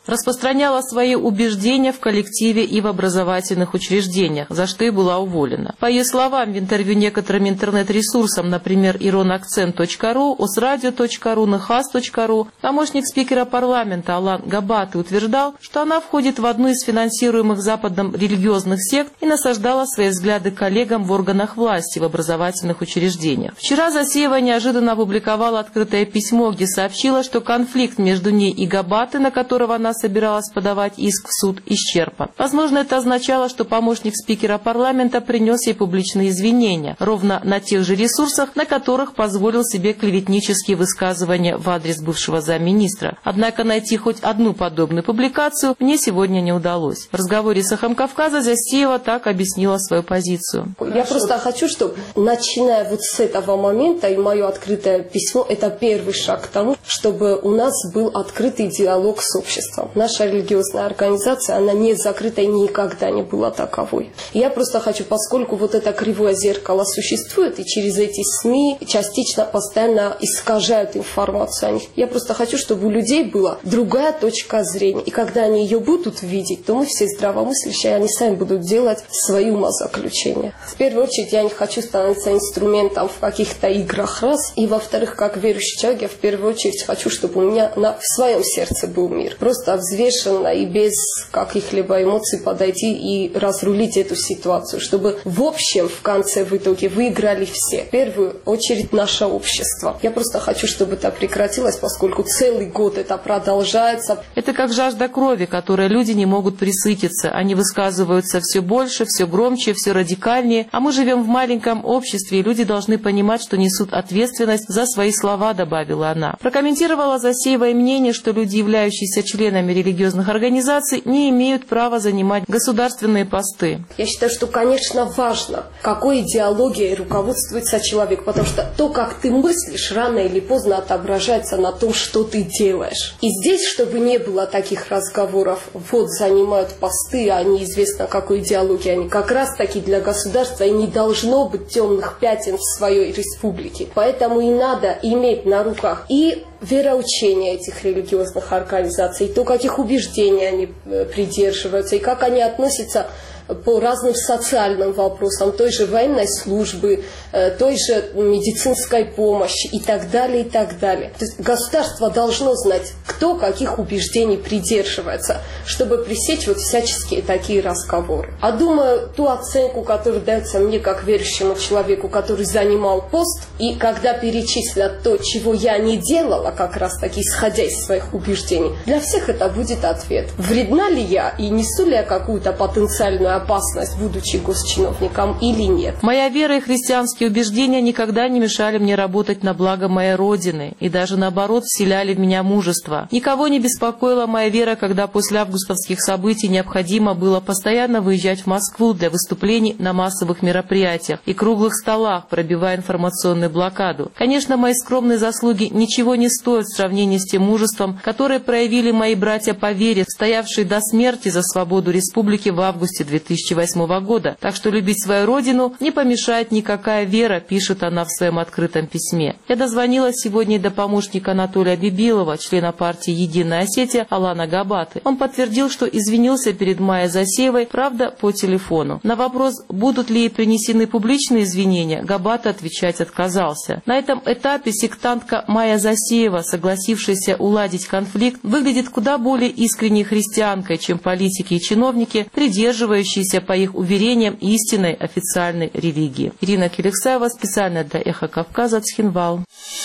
распространяла свои убеждения в коллективе и в образовательных учреждениях, за что и была уволена. По ее словам, в интервью некоторым интернет-ресурсам, например, ironakcent.ru, osradio.ru, nkhas.ru, помощник спикера парламента Алан Габаты утверждал, что она входит в одну из финансируемых Западом религиозных сект и насаждала свои взгляды коллегам в органах власти в образовательных учреждениях. Вчера Засеева неожиданно опубликовала открытое письмо, где сообщила, что конфликт между ней и Габаты, на которого она собиралась подавать иск в суд, исчерпан. Возможно, это означало, что помощник спикера парламента принес ей публичные извинения, ровно на тех же ресурсах, на которых позволил себе клеветнические высказывания в адрес бывшего замминистра. Однако найти хоть одну подобную публикацию мне сегодня не удалось. В разговоре с «Эхом Кавказа» Засеева так объяснила свою позицию. Я просто хочу, чтобы, начиная вот с этого момента, и мое открытое письмо, это первый шаг к тому, чтобы у нас был открытый диалог с обществом. Наша религиозная организация, она не закрыта и никогда не была таковой. Я просто хочу, поскольку вот это кривое зеркало существует, и через эти СМИ частично постоянно искажают информацию о них, я просто хочу, чтобы у людей была другая точка зрения. И когда они ее будут видеть, то мы все здравомыслящие, они сами будут делать свои умозаключения. В первую очередь, я не хочу становиться инструментом в каких-то играх, раз. И во-вторых, как верующий человек, я в первую очередь хочу, чтобы у меня в своем сердце был мир. Просто взвешенно и без каких-либо эмоций подойти и разрулить эту ситуацию, чтобы в общем, в конце, в итоге выиграли все. В первую очередь наше общество. Я просто хочу, чтобы это прекратилось, поскольку целый год это продолжается. Это как жажда крови, которой люди не могут пресытиться. Они высказываются все больше, все громче, все радикальнее. А мы живем в маленьком обществе, и люди должны понимать, что несут ответственность за свои слова, добавила она. Прокомментировала Засеева и мнение, что люди, являющиеся членами религиозных организаций, не имеют права занимать государственные посты. Я считаю, что, конечно, важно, какой идеологией руководствуется человек, потому что то, как ты мыслишь, рано или поздно отображается на том, что ты делаешь. И здесь, чтобы не было таких разговоров, вот занимают посты, а неизвестно какой идеологии они, как раз таки для государства и не должно быть темных пятен в своей республике. Поэтому и надо иметь на руках и вероучения этих религиозных организаций, то, каких убеждений они придерживаются, и как они относятся по разным социальным вопросам, той же военной службы, той же медицинской помощи и так далее, и так далее. То есть государство должно знать, кто каких убеждений придерживается, чтобы пресечь вот всяческие такие разговоры. А думаю, ту оценку, которая дается мне как верующему человеку, который занимал пост, и когда перечислят то, чего я не делала, как раз таки исходя из своих убеждений, для всех это будет ответ. Вредна ли я и несу ли я какую-то потенциальную опасность, будучи госчиновником, или нет? Моя вера и христианские убеждения никогда не мешали мне работать на благо моей Родины, и даже наоборот вселяли в меня мужество. Никого не беспокоила моя вера, когда после августовских событий необходимо было постоянно выезжать в Москву для выступлений на массовых мероприятиях и круглых столах, пробивая информационную блокаду. Конечно, мои скромные заслуги ничего не стоят в сравнении с тем мужеством, которое проявили мои братья по вере, стоявшие до смерти за свободу республики в августе 2008 года. Так что любить свою родину не помешает никакая вера, пишет она в своем открытом письме. Я дозвонилась сегодня и до помощника Анатолия Бибилова, члена партии «Единая Осетия» Алана Габаты. Он подтвердил, что извинился перед Майей Засеевой, правда, по телефону. На вопрос, будут ли ей принесены публичные извинения, Габата отвечать отказался. На этом этапе сектантка Майя Засеева, согласившаяся уладить конфликт, выглядит куда более искренней христианкой, чем политики и чиновники, придерживающиеся, по их уверениям, истинной официальной религии. Ирина Келексаева, специально для «Эхо Кавказа», Цхинвал.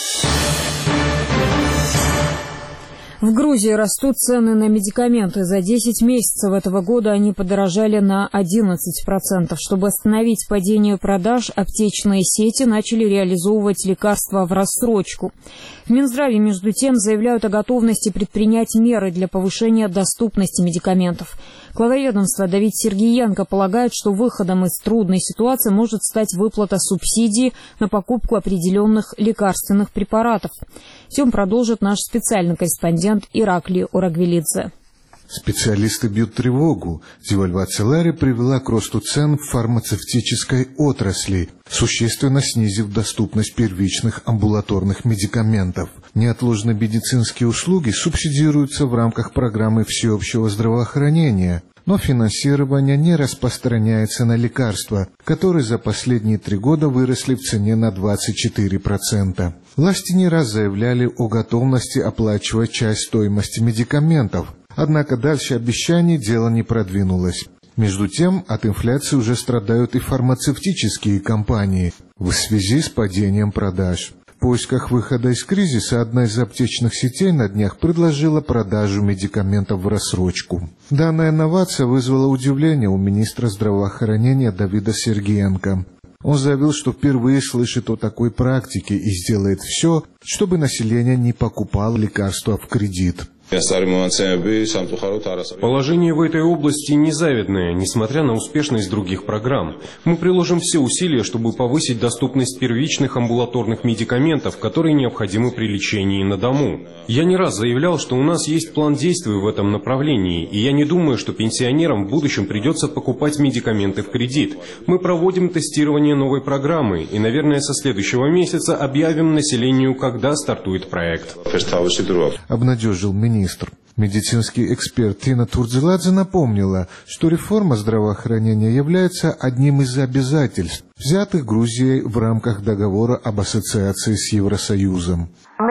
В Грузии растут цены на медикаменты. За 10 месяцев этого года они подорожали на 11%. Чтобы остановить падение продаж, аптечные сети начали реализовывать лекарства в рассрочку. В Минздраве, между тем, заявляют о готовности предпринять меры для повышения доступности медикаментов. Глава ведомства Давид Сергиенко полагает, что выходом из трудной ситуации может стать выплата субсидий на покупку определенных лекарственных препаратов. Всем продолжит наш специальный корреспондент Ираклий Орагвелидзе. Специалисты бьют тревогу. Девальвация лари привела к росту цен в фармацевтической отрасли, существенно снизив доступность первичных амбулаторных медикаментов. Неотложные медицинские услуги субсидируются в рамках программы всеобщего здравоохранения, но финансирование не распространяется на лекарства, которые за последние 3 года выросли в цене на 24%. Власти не раз заявляли о готовности оплачивать часть стоимости медикаментов, однако дальше обещаний дело не продвинулось. Между тем, от инфляции уже страдают и фармацевтические компании в связи с падением продаж. В поисках выхода из кризиса одна из аптечных сетей на днях предложила продажу медикаментов в рассрочку. Данная инновация вызвала удивление у министра здравоохранения Давида Сергеенко. Он заявил, что впервые слышит о такой практике и сделает все, чтобы население не покупало лекарства в кредит. Положение в этой области незавидное, несмотря на успешность других программ. Мы приложим все усилия, чтобы повысить доступность первичных амбулаторных медикаментов, которые необходимы при лечении на дому. Я не раз заявлял, что у нас есть план действий в этом направлении, и я не думаю, что пенсионерам в будущем придется покупать медикаменты в кредит. Мы проводим тестирование новой программы, и, наверное, со следующего месяца объявим населению, когда стартует проект. Обнадежил министр. Медицинский эксперт Тина Турдзеладзе напомнила, что реформа здравоохранения является одним из обязательств, взятых Грузией в рамках договора об ассоциации с Евросоюзом.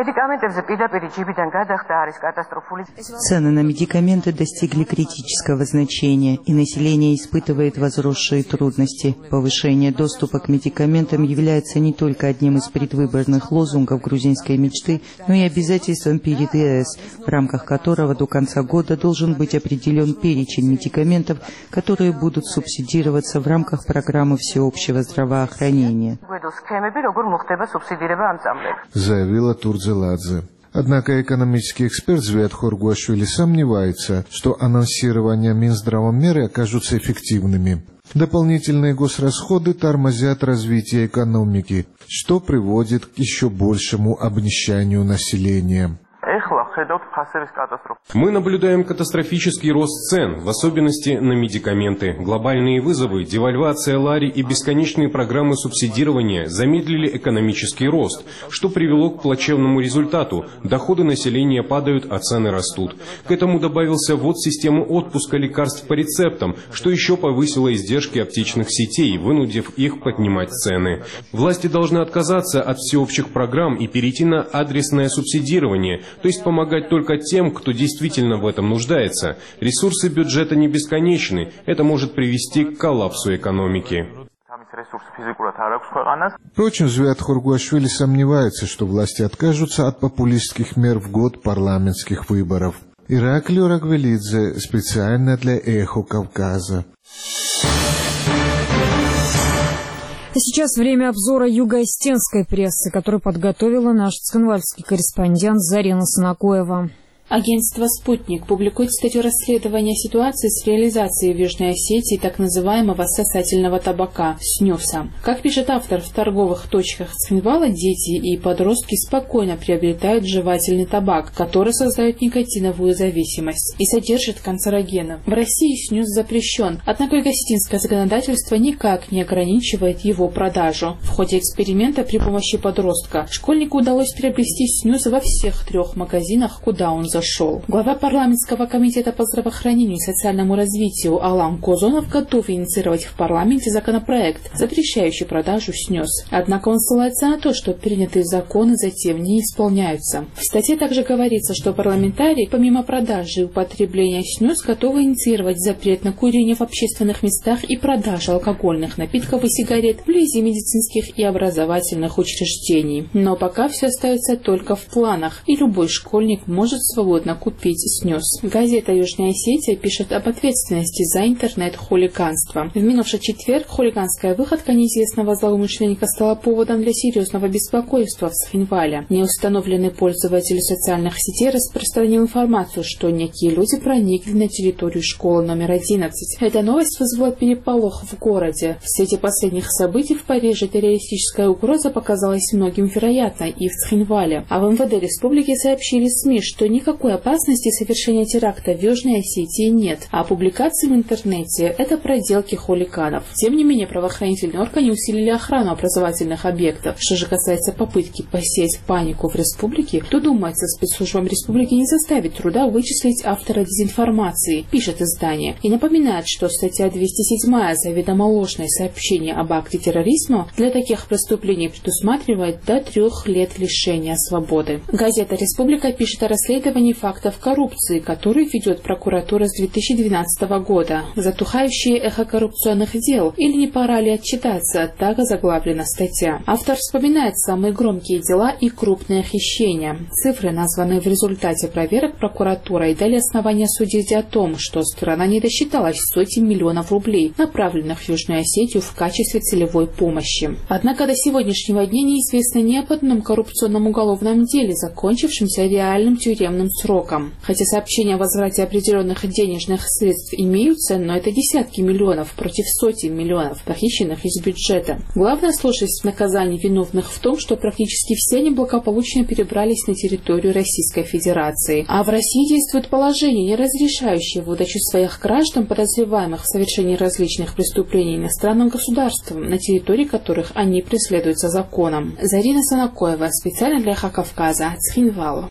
Цены на медикаменты достигли критического значения, и население испытывает возросшие трудности. Повышение доступа к медикаментам является не только одним из предвыборных лозунгов грузинской мечты, но и обязательством перед ЕС, в рамках которого до конца года должен быть определен перечень медикаментов, которые будут субсидироваться в рамках программы всеобщего здравоохранения. Заявила Турдзеладзе. Однако экономический эксперт Звят Хоргуашвили сомневается, что анонсирование Минздравом меры окажутся эффективными. Дополнительные госрасходы тормозят развитие экономики, что приводит к еще большему обнищанию населения. Мы наблюдаем катастрофический рост цен, в особенности на медикаменты. Глобальные вызовы, девальвация лари и бесконечные программы субсидирования замедлили экономический рост, что привело к плачевному результату. Доходы населения падают, а цены растут. К этому добавился ввод системы отпуска лекарств по рецептам, что еще повысило издержки аптечных сетей, вынудив их поднимать цены. Власти должны отказаться от всеобщих программ и перейти на адресное субсидирование, то есть помогать только тем, кто действительно в этом нуждается. Ресурсы бюджета не бесконечны. Это может привести к коллапсу экономики. Впрочем, Звят Хоргуашвили сомневается, что власти откажутся от популистских мер в год парламентских выборов. Ираклио Рагвелидзе, специально для «Эхо Кавказа». Сейчас время обзора юго-остинской прессы, которую подготовила наш цхинвальский корреспондент Зарина Санакоева. Агентство «Спутник» публикует статью расследования ситуации с реализацией в Южной Осетии так называемого сосательного табака – снюса. Как пишет автор, в торговых точках Цхинвала дети и подростки спокойно приобретают жевательный табак, который создает никотиновую зависимость и содержит канцерогены. В России снюс запрещен, однако юго-осетинское законодательство никак не ограничивает его продажу. В ходе эксперимента при помощи подростка школьнику удалось приобрести снюс во всех 3 магазинах, куда он зашел. Глава парламентского комитета по здравоохранению и социальному развитию Алан Козонов готов инициировать в парламенте законопроект, запрещающий продажу снюс. Однако он ссылается на то, что принятые законы затем не исполняются. В статье также говорится, что парламентарии, помимо продажи и употребления снюс, готовы инициировать запрет на курение в общественных местах и продажу алкогольных напитков и сигарет вблизи медицинских и образовательных учреждений. Но пока все остается только в планах, и любой школьник может свободно купить снюс. Газета «Южная Осетия» пишет об ответственности за интернет-хулиганство. В минувший четверг хулиганская выходка неизвестного злоумышленника стала поводом для серьезного беспокойства в Цхинвале. Неустановленный пользователь социальных сетей распространил информацию, что некие люди проникли на территорию школы номер 11. Эта новость вызвала переполох в городе. В свете последних событий в Париже террористическая угроза показалась многим вероятной и в Цхинвале. А в МВД республики сообщили СМИ, что никакого никакой опасности совершения теракта в Южной Осетии нет, а публикации в интернете – это проделки хулиганов. Тем не менее, правоохранительные органы усилили охрану образовательных объектов. Что же касается попытки посеять панику в республике, то, думается, спецслужбам республики не составит труда вычислить автора дезинформации, пишет издание. И напоминает, что статья 207 заведомо ложное сообщение об акте терроризма для таких преступлений предусматривает до 3 лет лишения свободы. Газета «Республика» пишет о расследовании фактов коррупции, которые ведет прокуратура с 2012 года. Затухающее эхо коррупционных дел или не пора ли отчитаться, так озаглавлена статья. Автор вспоминает самые громкие дела и крупные хищения. Цифры, названные в результате проверок прокуратурой, дали основания судить о том, что страна не досчиталась сотен миллионов рублей, направленных в Южную Осетию в качестве целевой помощи. Однако до сегодняшнего дня неизвестно ни об одном коррупционном уголовном деле, закончившемся реальным тюремным сроком. Хотя сообщения о возврате определенных денежных средств имеются, но это десятки миллионов против сотен миллионов, похищенных из бюджета. Главная сложность наказаний виновных в том, что практически все они благополучно перебрались на территорию Российской Федерации. А в России действует положение, не разрешающее выдачу своих граждан, подозреваемых в совершении различных преступлений иностранным государствам, на территории которых они преследуются законом. Зарина Санакоева, специально для Эхо Кавказа, Цхинвал.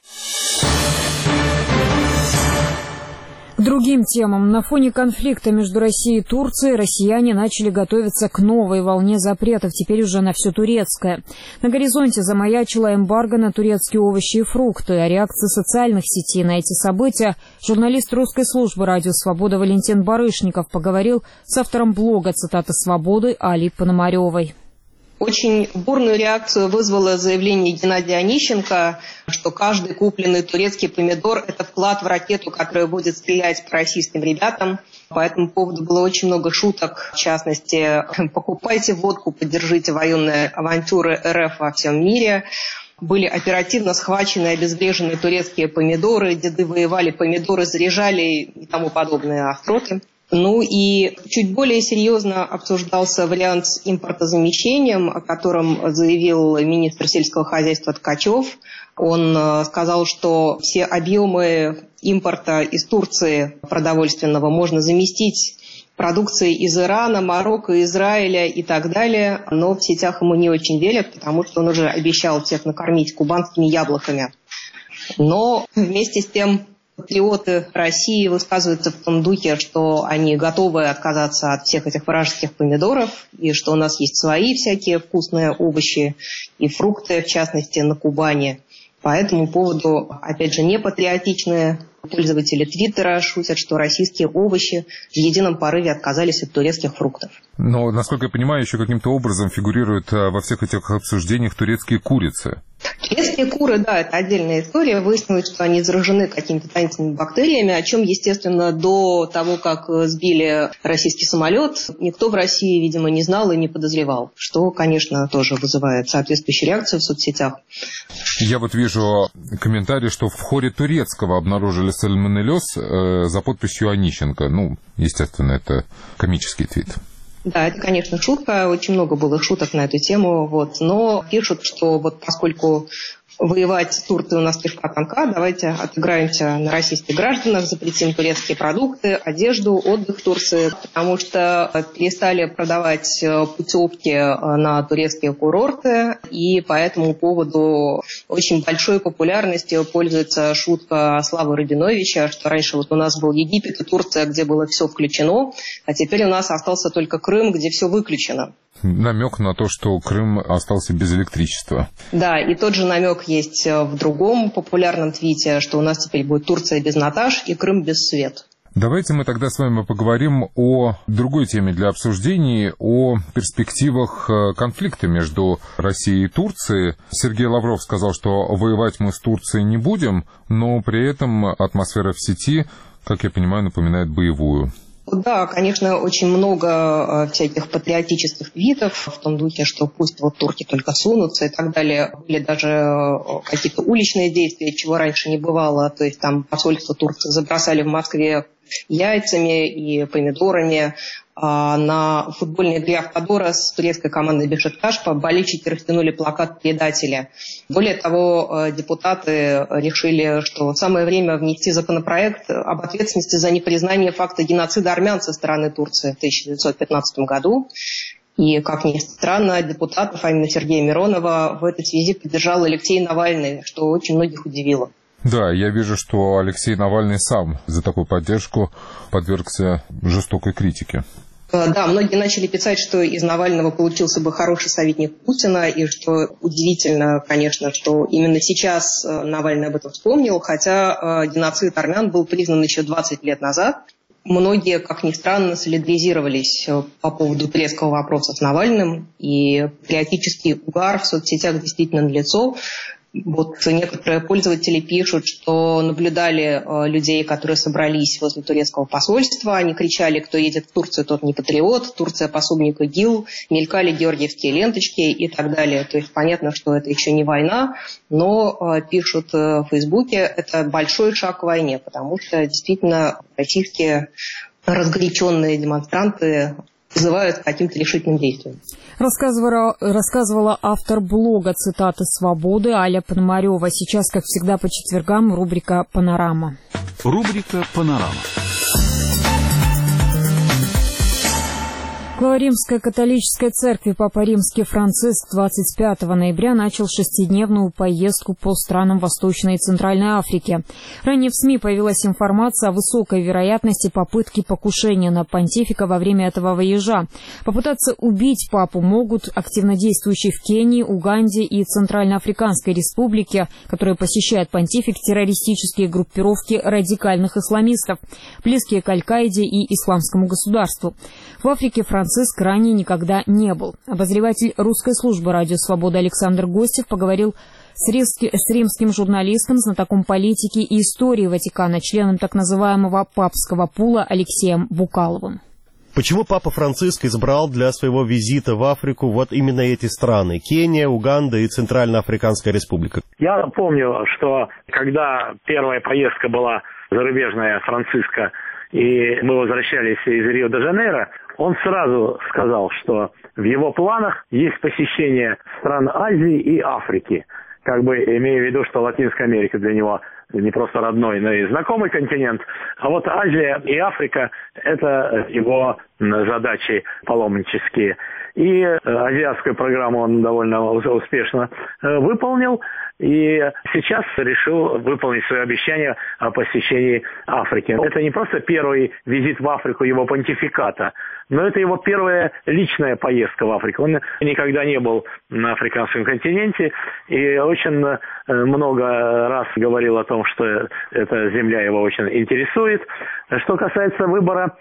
К другим темам. На фоне конфликта между Россией и Турцией россияне начали готовиться к новой волне запретов, теперь уже на все турецкое. На горизонте замаячила эмбарго на турецкие овощи и фрукты. О реакции социальных сетей на эти события журналист русской службы «Радио Свобода» Валентин Барышников поговорил с автором блога «Цитаты свободы» Али Пономаревой. Очень бурную реакцию вызвало заявление Геннадия Онищенко, что каждый купленный турецкий помидор – это вклад в ракету, которая будет стрелять по российским ребятам. По этому поводу было очень много шуток, в частности, покупайте водку, поддержите военные авантюры РФ во всем мире. Были оперативно схвачены и обезврежены турецкие помидоры, деды воевали, помидоры заряжали и тому подобные остроты. Ну и чуть более серьезно обсуждался вариант с импортозамещением, о котором заявил министр сельского хозяйства Ткачев. Он сказал, что все объемы импорта из Турции продовольственного можно заместить продукцией из Ирана, Марокко, Израиля и так далее. Но в сетях ему не очень верят, потому что он уже обещал всех накормить кубанскими яблоками. Но вместе с тем патриоты России высказываются в том духе, что они готовы отказаться от всех этих вражеских помидоров, и что у нас есть свои всякие вкусные овощи и фрукты, в частности, на Кубани. По этому поводу, опять же, непатриотичные пользователи Твиттера шутят, что российские овощи в едином порыве отказались от турецких фруктов. Но, насколько я понимаю, еще каким-то образом фигурируют во всех этих обсуждениях турецкие курицы. Турецкие куры, да, это отдельная история. Выяснилось, что они заражены какими-то таинственными бактериями, о чем, естественно, до того, как сбили российский самолет, никто в России, видимо, не знал и не подозревал, что, конечно, тоже вызывает соответствующую реакцию в соцсетях. Я вот вижу комментарий, что в хоре турецкого обнаружили сальмонеллез за подписью Онищенко. Ну, естественно, это комический твит. Да, это, конечно, шутка. Очень много было шуток на эту тему. Но пишут, что поскольку воевать с Турцией у нас слишком тонка, давайте отыграемся на российских гражданах, запретим турецкие продукты, одежду, отдых в Турции, потому что перестали продавать путевки на турецкие курорты, и по этому поводу очень большой популярностью пользуется шутка Славы Рабиновича, что раньше у нас был Египет и Турция, где было все включено, а теперь у нас остался только Крым, где все выключено. Намек на то, что Крым остался без электричества. Да, и тот же намек есть в другом популярном твите, что у нас теперь будет Турция без Наташ и Крым без свет. Давайте мы тогда с вами поговорим о другой теме для обсуждений, о перспективах конфликта между Россией и Турцией. Сергей Лавров сказал, что воевать мы с Турцией не будем, но при этом атмосфера в сети, как я понимаю, напоминает боевую. Да, конечно, очень много всяких патриотических твитов в том духе, что пусть турки только сунутся и так далее. Были даже какие-то уличные действия, чего раньше не бывало. То есть там посольство Турции забросали в Москве яйцами и помидорами. на футбольной игре Автодора с турецкой командой Бешикташ болельщики растянули плакат предателя. Более того, депутаты решили, что самое время внести законопроект об ответственности за непризнание факта геноцида армян со стороны Турции в 1915 году. И, как ни странно, депутатов, а именно Сергея Миронова, в этой связи поддержал Алексей Навальный, что очень многих удивило. Да, я вижу, что Алексей Навальный сам за такую поддержку подвергся жестокой критике. Да, многие начали писать, что из Навального получился бы хороший советник Путина, и что удивительно, конечно, что именно сейчас Навальный об этом вспомнил, хотя геноцид армян был признан еще 20 лет назад. Многие, как ни странно, солидаризировались по поводу турецкого вопроса с Навальным, и патриотический угар в соцсетях действительно налицо. Вот некоторые пользователи пишут, что наблюдали людей, которые собрались возле турецкого посольства. Они кричали: кто едет в Турцию, тот не патриот, Турция пособник ИГИЛ, мелькали георгиевские ленточки и так далее. То есть понятно, что это еще не война, но пишут в Фейсбуке, это большой шаг к войне, потому что действительно российские разгоряченные демонстранты вызывают к каким-то решительным действиям. Рассказывала автор блога «Цитаты свободы» Аля Пономарева. Сейчас, как всегда, по четвергам рубрика «Панорама». Рубрика «Панорама». Глава Римской католической церкви Папа Римский Франциск 25 ноября начал 6-дневную поездку по странам Восточной и Центральной Африки. Ранее в СМИ появилась информация о высокой вероятности попытки покушения на понтифика во время этого вояжа. Попытаться убить папу могут активно действующие в Кении, Уганде и Центральноафриканской республике, которые посещают понтифик, террористические группировки радикальных исламистов, близкие к Аль-Каиде и Исламскому государству. В Африке Франциск ранее никогда не был. Обозреватель русской службы «Радио Свобода» Александр Гостев поговорил с римским журналистом, знатоком политики и истории Ватикана, членом так называемого папского пула Алексеем Букаловым. Почему Папа Франциск избрал для своего визита в Африку вот именно эти страны – Кения, Уганда и Центральноафриканская республика? Я помню, что когда первая поездка была зарубежная Франциска, и мы возвращались из Рио-де-Жанейро, он сразу сказал, что в его планах есть посещение стран Азии и Африки, как бы имея в виду, что Латинская Америка для него не просто родной, но и знакомый континент, а вот Азия и Африка – это его задачи паломнические. И азиатскую программу он довольно успешно выполнил, и сейчас решил выполнить свое обещание о посещении Африки. Это не просто первый визит в Африку его понтификата, но это его первая личная поездка в Африку. Он никогда не был на африканском континенте и очень много раз говорил о том, что эта земля его очень интересует. Что касается выбора,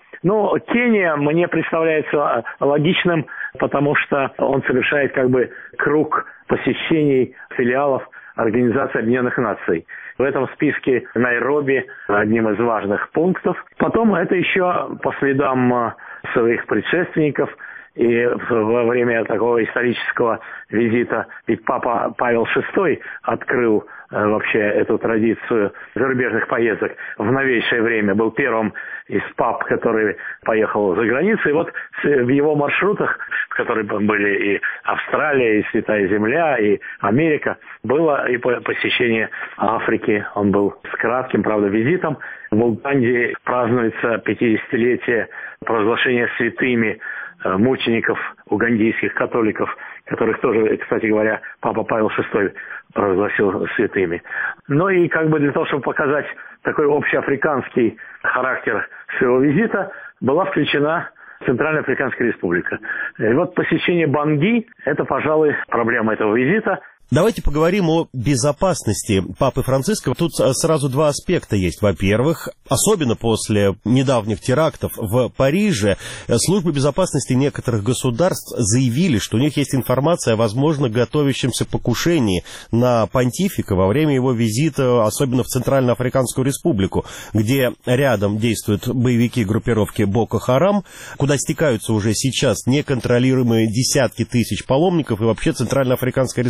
Кения мне представляется логичным, потому что он совершает как бы круг посещений филиалов Организации Объединенных Наций. В этом списке Найроби одним из важных пунктов. Потом это еще по следам своих предшественников. И во время такого исторического визита, ведь Папа Павел VI открыл вообще эту традицию зарубежных поездок в новейшее время, был первым из пап, который поехал за границу. И вот в его маршрутах, в которых были и Австралия, и Святая Земля, и Америка, было и посещение Африки. Он был с кратким, правда, визитом. В Уганде празднуется 50-летие провозглашения святыми мучеников угандийских католиков, которых тоже, кстати говоря, Папа Павел VI провозгласил святыми. И как бы для того, чтобы показать такой общеафриканский характер своего визита, была включена Центральноафриканская республика. И вот посещение Банги – это, пожалуй, проблема этого визита. Давайте поговорим о безопасности Папы Франциска. Тут сразу два аспекта есть. Во-первых, особенно после недавних терактов в Париже, службы безопасности некоторых государств заявили, что у них есть информация о возможно готовящемся покушении на понтифика во время его визита, особенно в Центральноафриканскую республику, где рядом действуют боевики группировки Боко-Харам, куда стекаются уже сейчас неконтролируемые десятки тысяч паломников, и вообще Центральноафриканская республика – это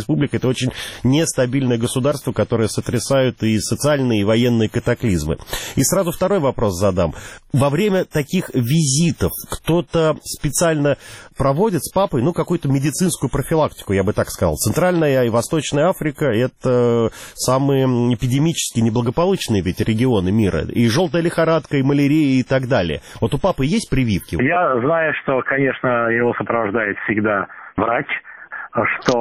Это очень нестабильное государство, которое сотрясают и социальные, и военные катаклизмы. И сразу второй вопрос задам. Во время таких визитов кто-то специально проводит с папой, какую-то медицинскую профилактику, я бы так сказал. Центральная и Восточная Африка – это самые эпидемически неблагополучные ведь регионы мира. И желтая лихорадка, и малярия, и так далее. Вот у папы есть прививки? Я знаю, что, конечно, его сопровождает всегда врач, что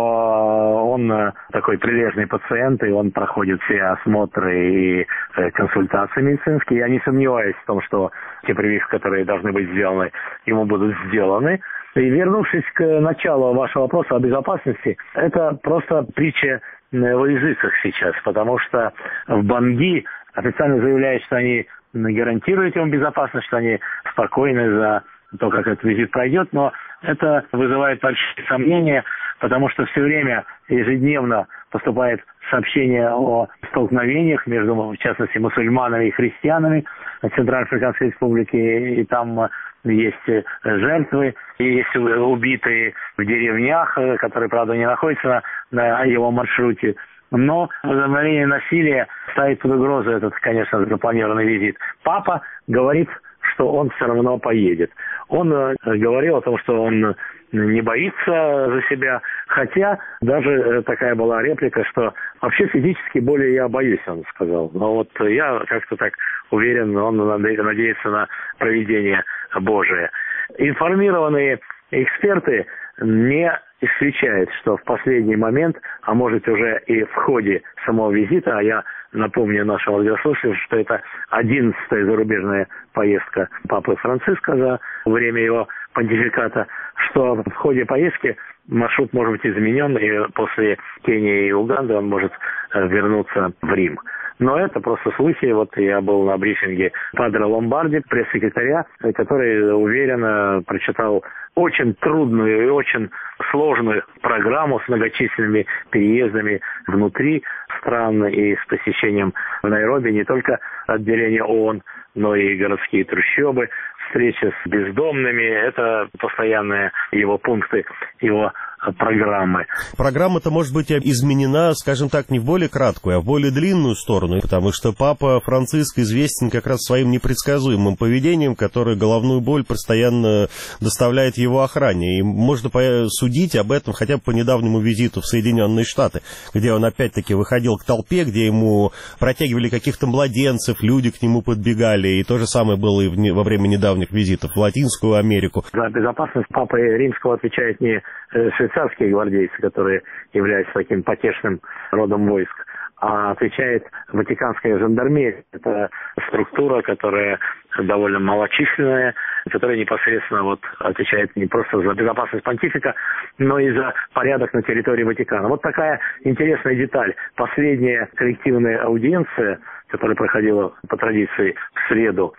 он такой прилежный пациент, и он проходит все осмотры и консультации медицинские. Я не сомневаюсь в том, что те прививки, которые должны быть сделаны, ему будут сделаны. И вернувшись к началу вашего вопроса о безопасности, это просто притча во языцах сейчас, потому что в Банги официально заявляют, что они гарантируют ему безопасность, что они спокойны за то, как этот визит пройдет, но это вызывает большие сомнения, потому что все время ежедневно поступает сообщения о столкновениях между, в частности, мусульманами и христианами в Центральноафриканской Республике, и там есть жертвы, есть убитые в деревнях, которые, правда, не находятся на его маршруте. Но возобновление насилия ставит под угрозу этот, конечно, запланированный визит. Папа говорит, что он все равно поедет. Он говорил о том, что он не боится за себя, хотя даже такая была реплика, что вообще физически более я боюсь, он сказал. Но вот я как-то так уверен, он надеется на провидение Божие. Информированные эксперты не исключают, что в последний момент, а может уже и в ходе самого визита, а я напомню нашим радиослушателям, что это 11-я зарубежная поездка Папы Франциска за время его понтификата, что в ходе поездки маршрут может быть изменен, и после Кении и Уганды он может вернуться в Рим. Но это просто слухи. Вот я был на брифинге Падре Ломбарди, пресс-секретаря, который уверенно прочитал очень трудную и очень сложную программу с многочисленными переездами внутри стран и с посещением в Найроби не только отделения ООН, но и городские трущобы, встреча с бездомными. Это постоянные его пункты, его программы. Программа-то может быть изменена, скажем так, не в более краткую, а в более длинную сторону, потому что Папа Франциск известен как раз своим непредсказуемым поведением, которое головную боль постоянно доставляет его охране. И можно судить об этом хотя бы по недавнему визиту в Соединенные Штаты, где он опять-таки выходил к толпе, где ему протягивали каких-то младенцев, люди к нему подбегали. И то же самое было и во время недавних визитов в Латинскую Америку. За безопасность Папы Римского отвечает не швейцарские гвардейцы, которые являются таким потешным родом войск, а отвечает Ватиканская жандармерия. Это структура, которая довольно малочисленная, которая непосредственно отвечает не просто за безопасность понтифика, но и за порядок на территории Ватикана. Вот такая интересная деталь. Последняя коллективная аудиенция, которая проходила по традиции в среду,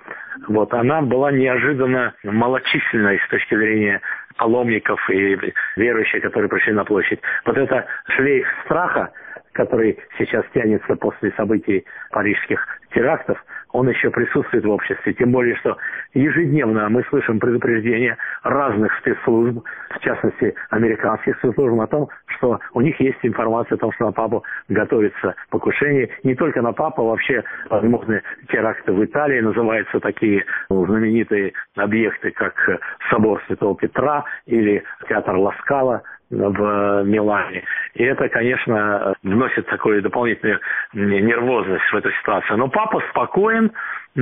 она была неожиданно малочисленной с точки зрения паломников и верующих, которые пришли на площадь. Вот это шлейф страха, который сейчас тянется после событий парижских терактов, он еще присутствует в обществе. Тем более, что ежедневно мы слышим предупреждения разных спецслужб, в частности, американских спецслужб, о том, что у них есть информация о том, что на Папу готовится покушение. Не только на Папу, вообще возможны теракты в Италии. Называются такие знаменитые объекты, как собор Святого Петра или театр Ла Скала в Милане. И это, конечно, вносит такую дополнительную нервозность в эту ситуацию. Но Папа спокоен.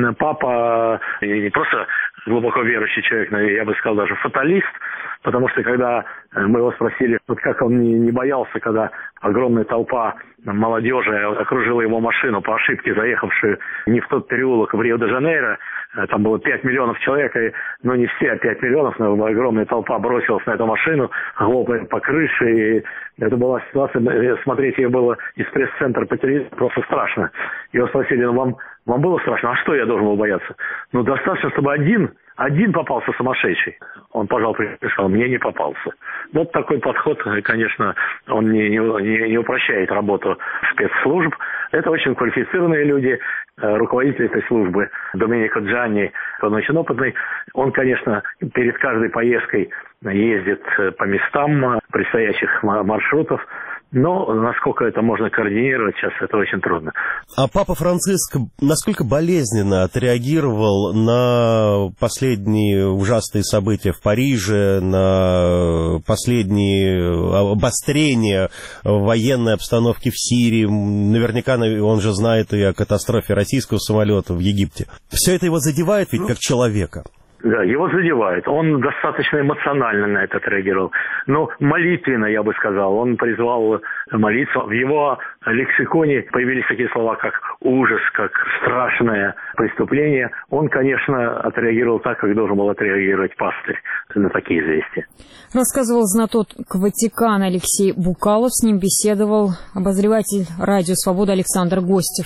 Папа не просто глубоко верующий человек, но я бы сказал даже фаталист, потому что когда мы его спросили, как он не боялся, когда огромная толпа молодежи окружила его машину, по ошибке заехавшую не в тот переулок в Рио-де-Жанейро, там было 5 миллионов человек, но не все 5 миллионов, но огромная толпа бросилась на эту машину, хлопая по крыше, и это была ситуация, смотреть ее было из пресс-центра по телевизору просто страшно. Его спросили, вам было страшно? А что я должен был бояться? Достаточно, чтобы один попался сумасшедший. Он пожал плечами и сказал, мне не попался. Вот такой подход, конечно, он не упрощает работу спецслужб. Это очень квалифицированные люди, руководитель этой службы Доменико Джанни, он очень опытный. Он, конечно, перед каждой поездкой ездит по местам предстоящих маршрутов, Но насколько это можно координировать сейчас, это очень трудно. А Папа Франциск насколько болезненно отреагировал на последние ужасные события в Париже, на последние обострения военной обстановки в Сирии? Наверняка он же знает и о катастрофе российского самолета в Египте. Все это его задевает ведь как человека? Да, его задевает. Он достаточно эмоционально на это отреагировал. Но молитвенно, я бы сказал. Он призвал молиться. В его лексиконе появились такие слова, как ужас, как страшное преступление. Он, конечно, отреагировал так, как должен был отреагировать пастырь на такие известия. Рассказывал знаток Ватикана Алексей Букалов. С ним беседовал обозреватель радио «Свобода» Александр Гостев.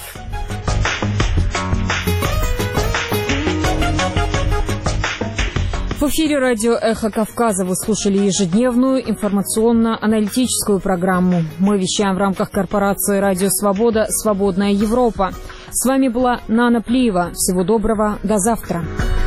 В эфире радио «Эхо Кавказа» вы слушали ежедневную информационно-аналитическую программу. Мы вещаем в рамках корпорации «Радио Свобода. Свободная Европа». С вами была Нана Плиева. Всего доброго. До завтра.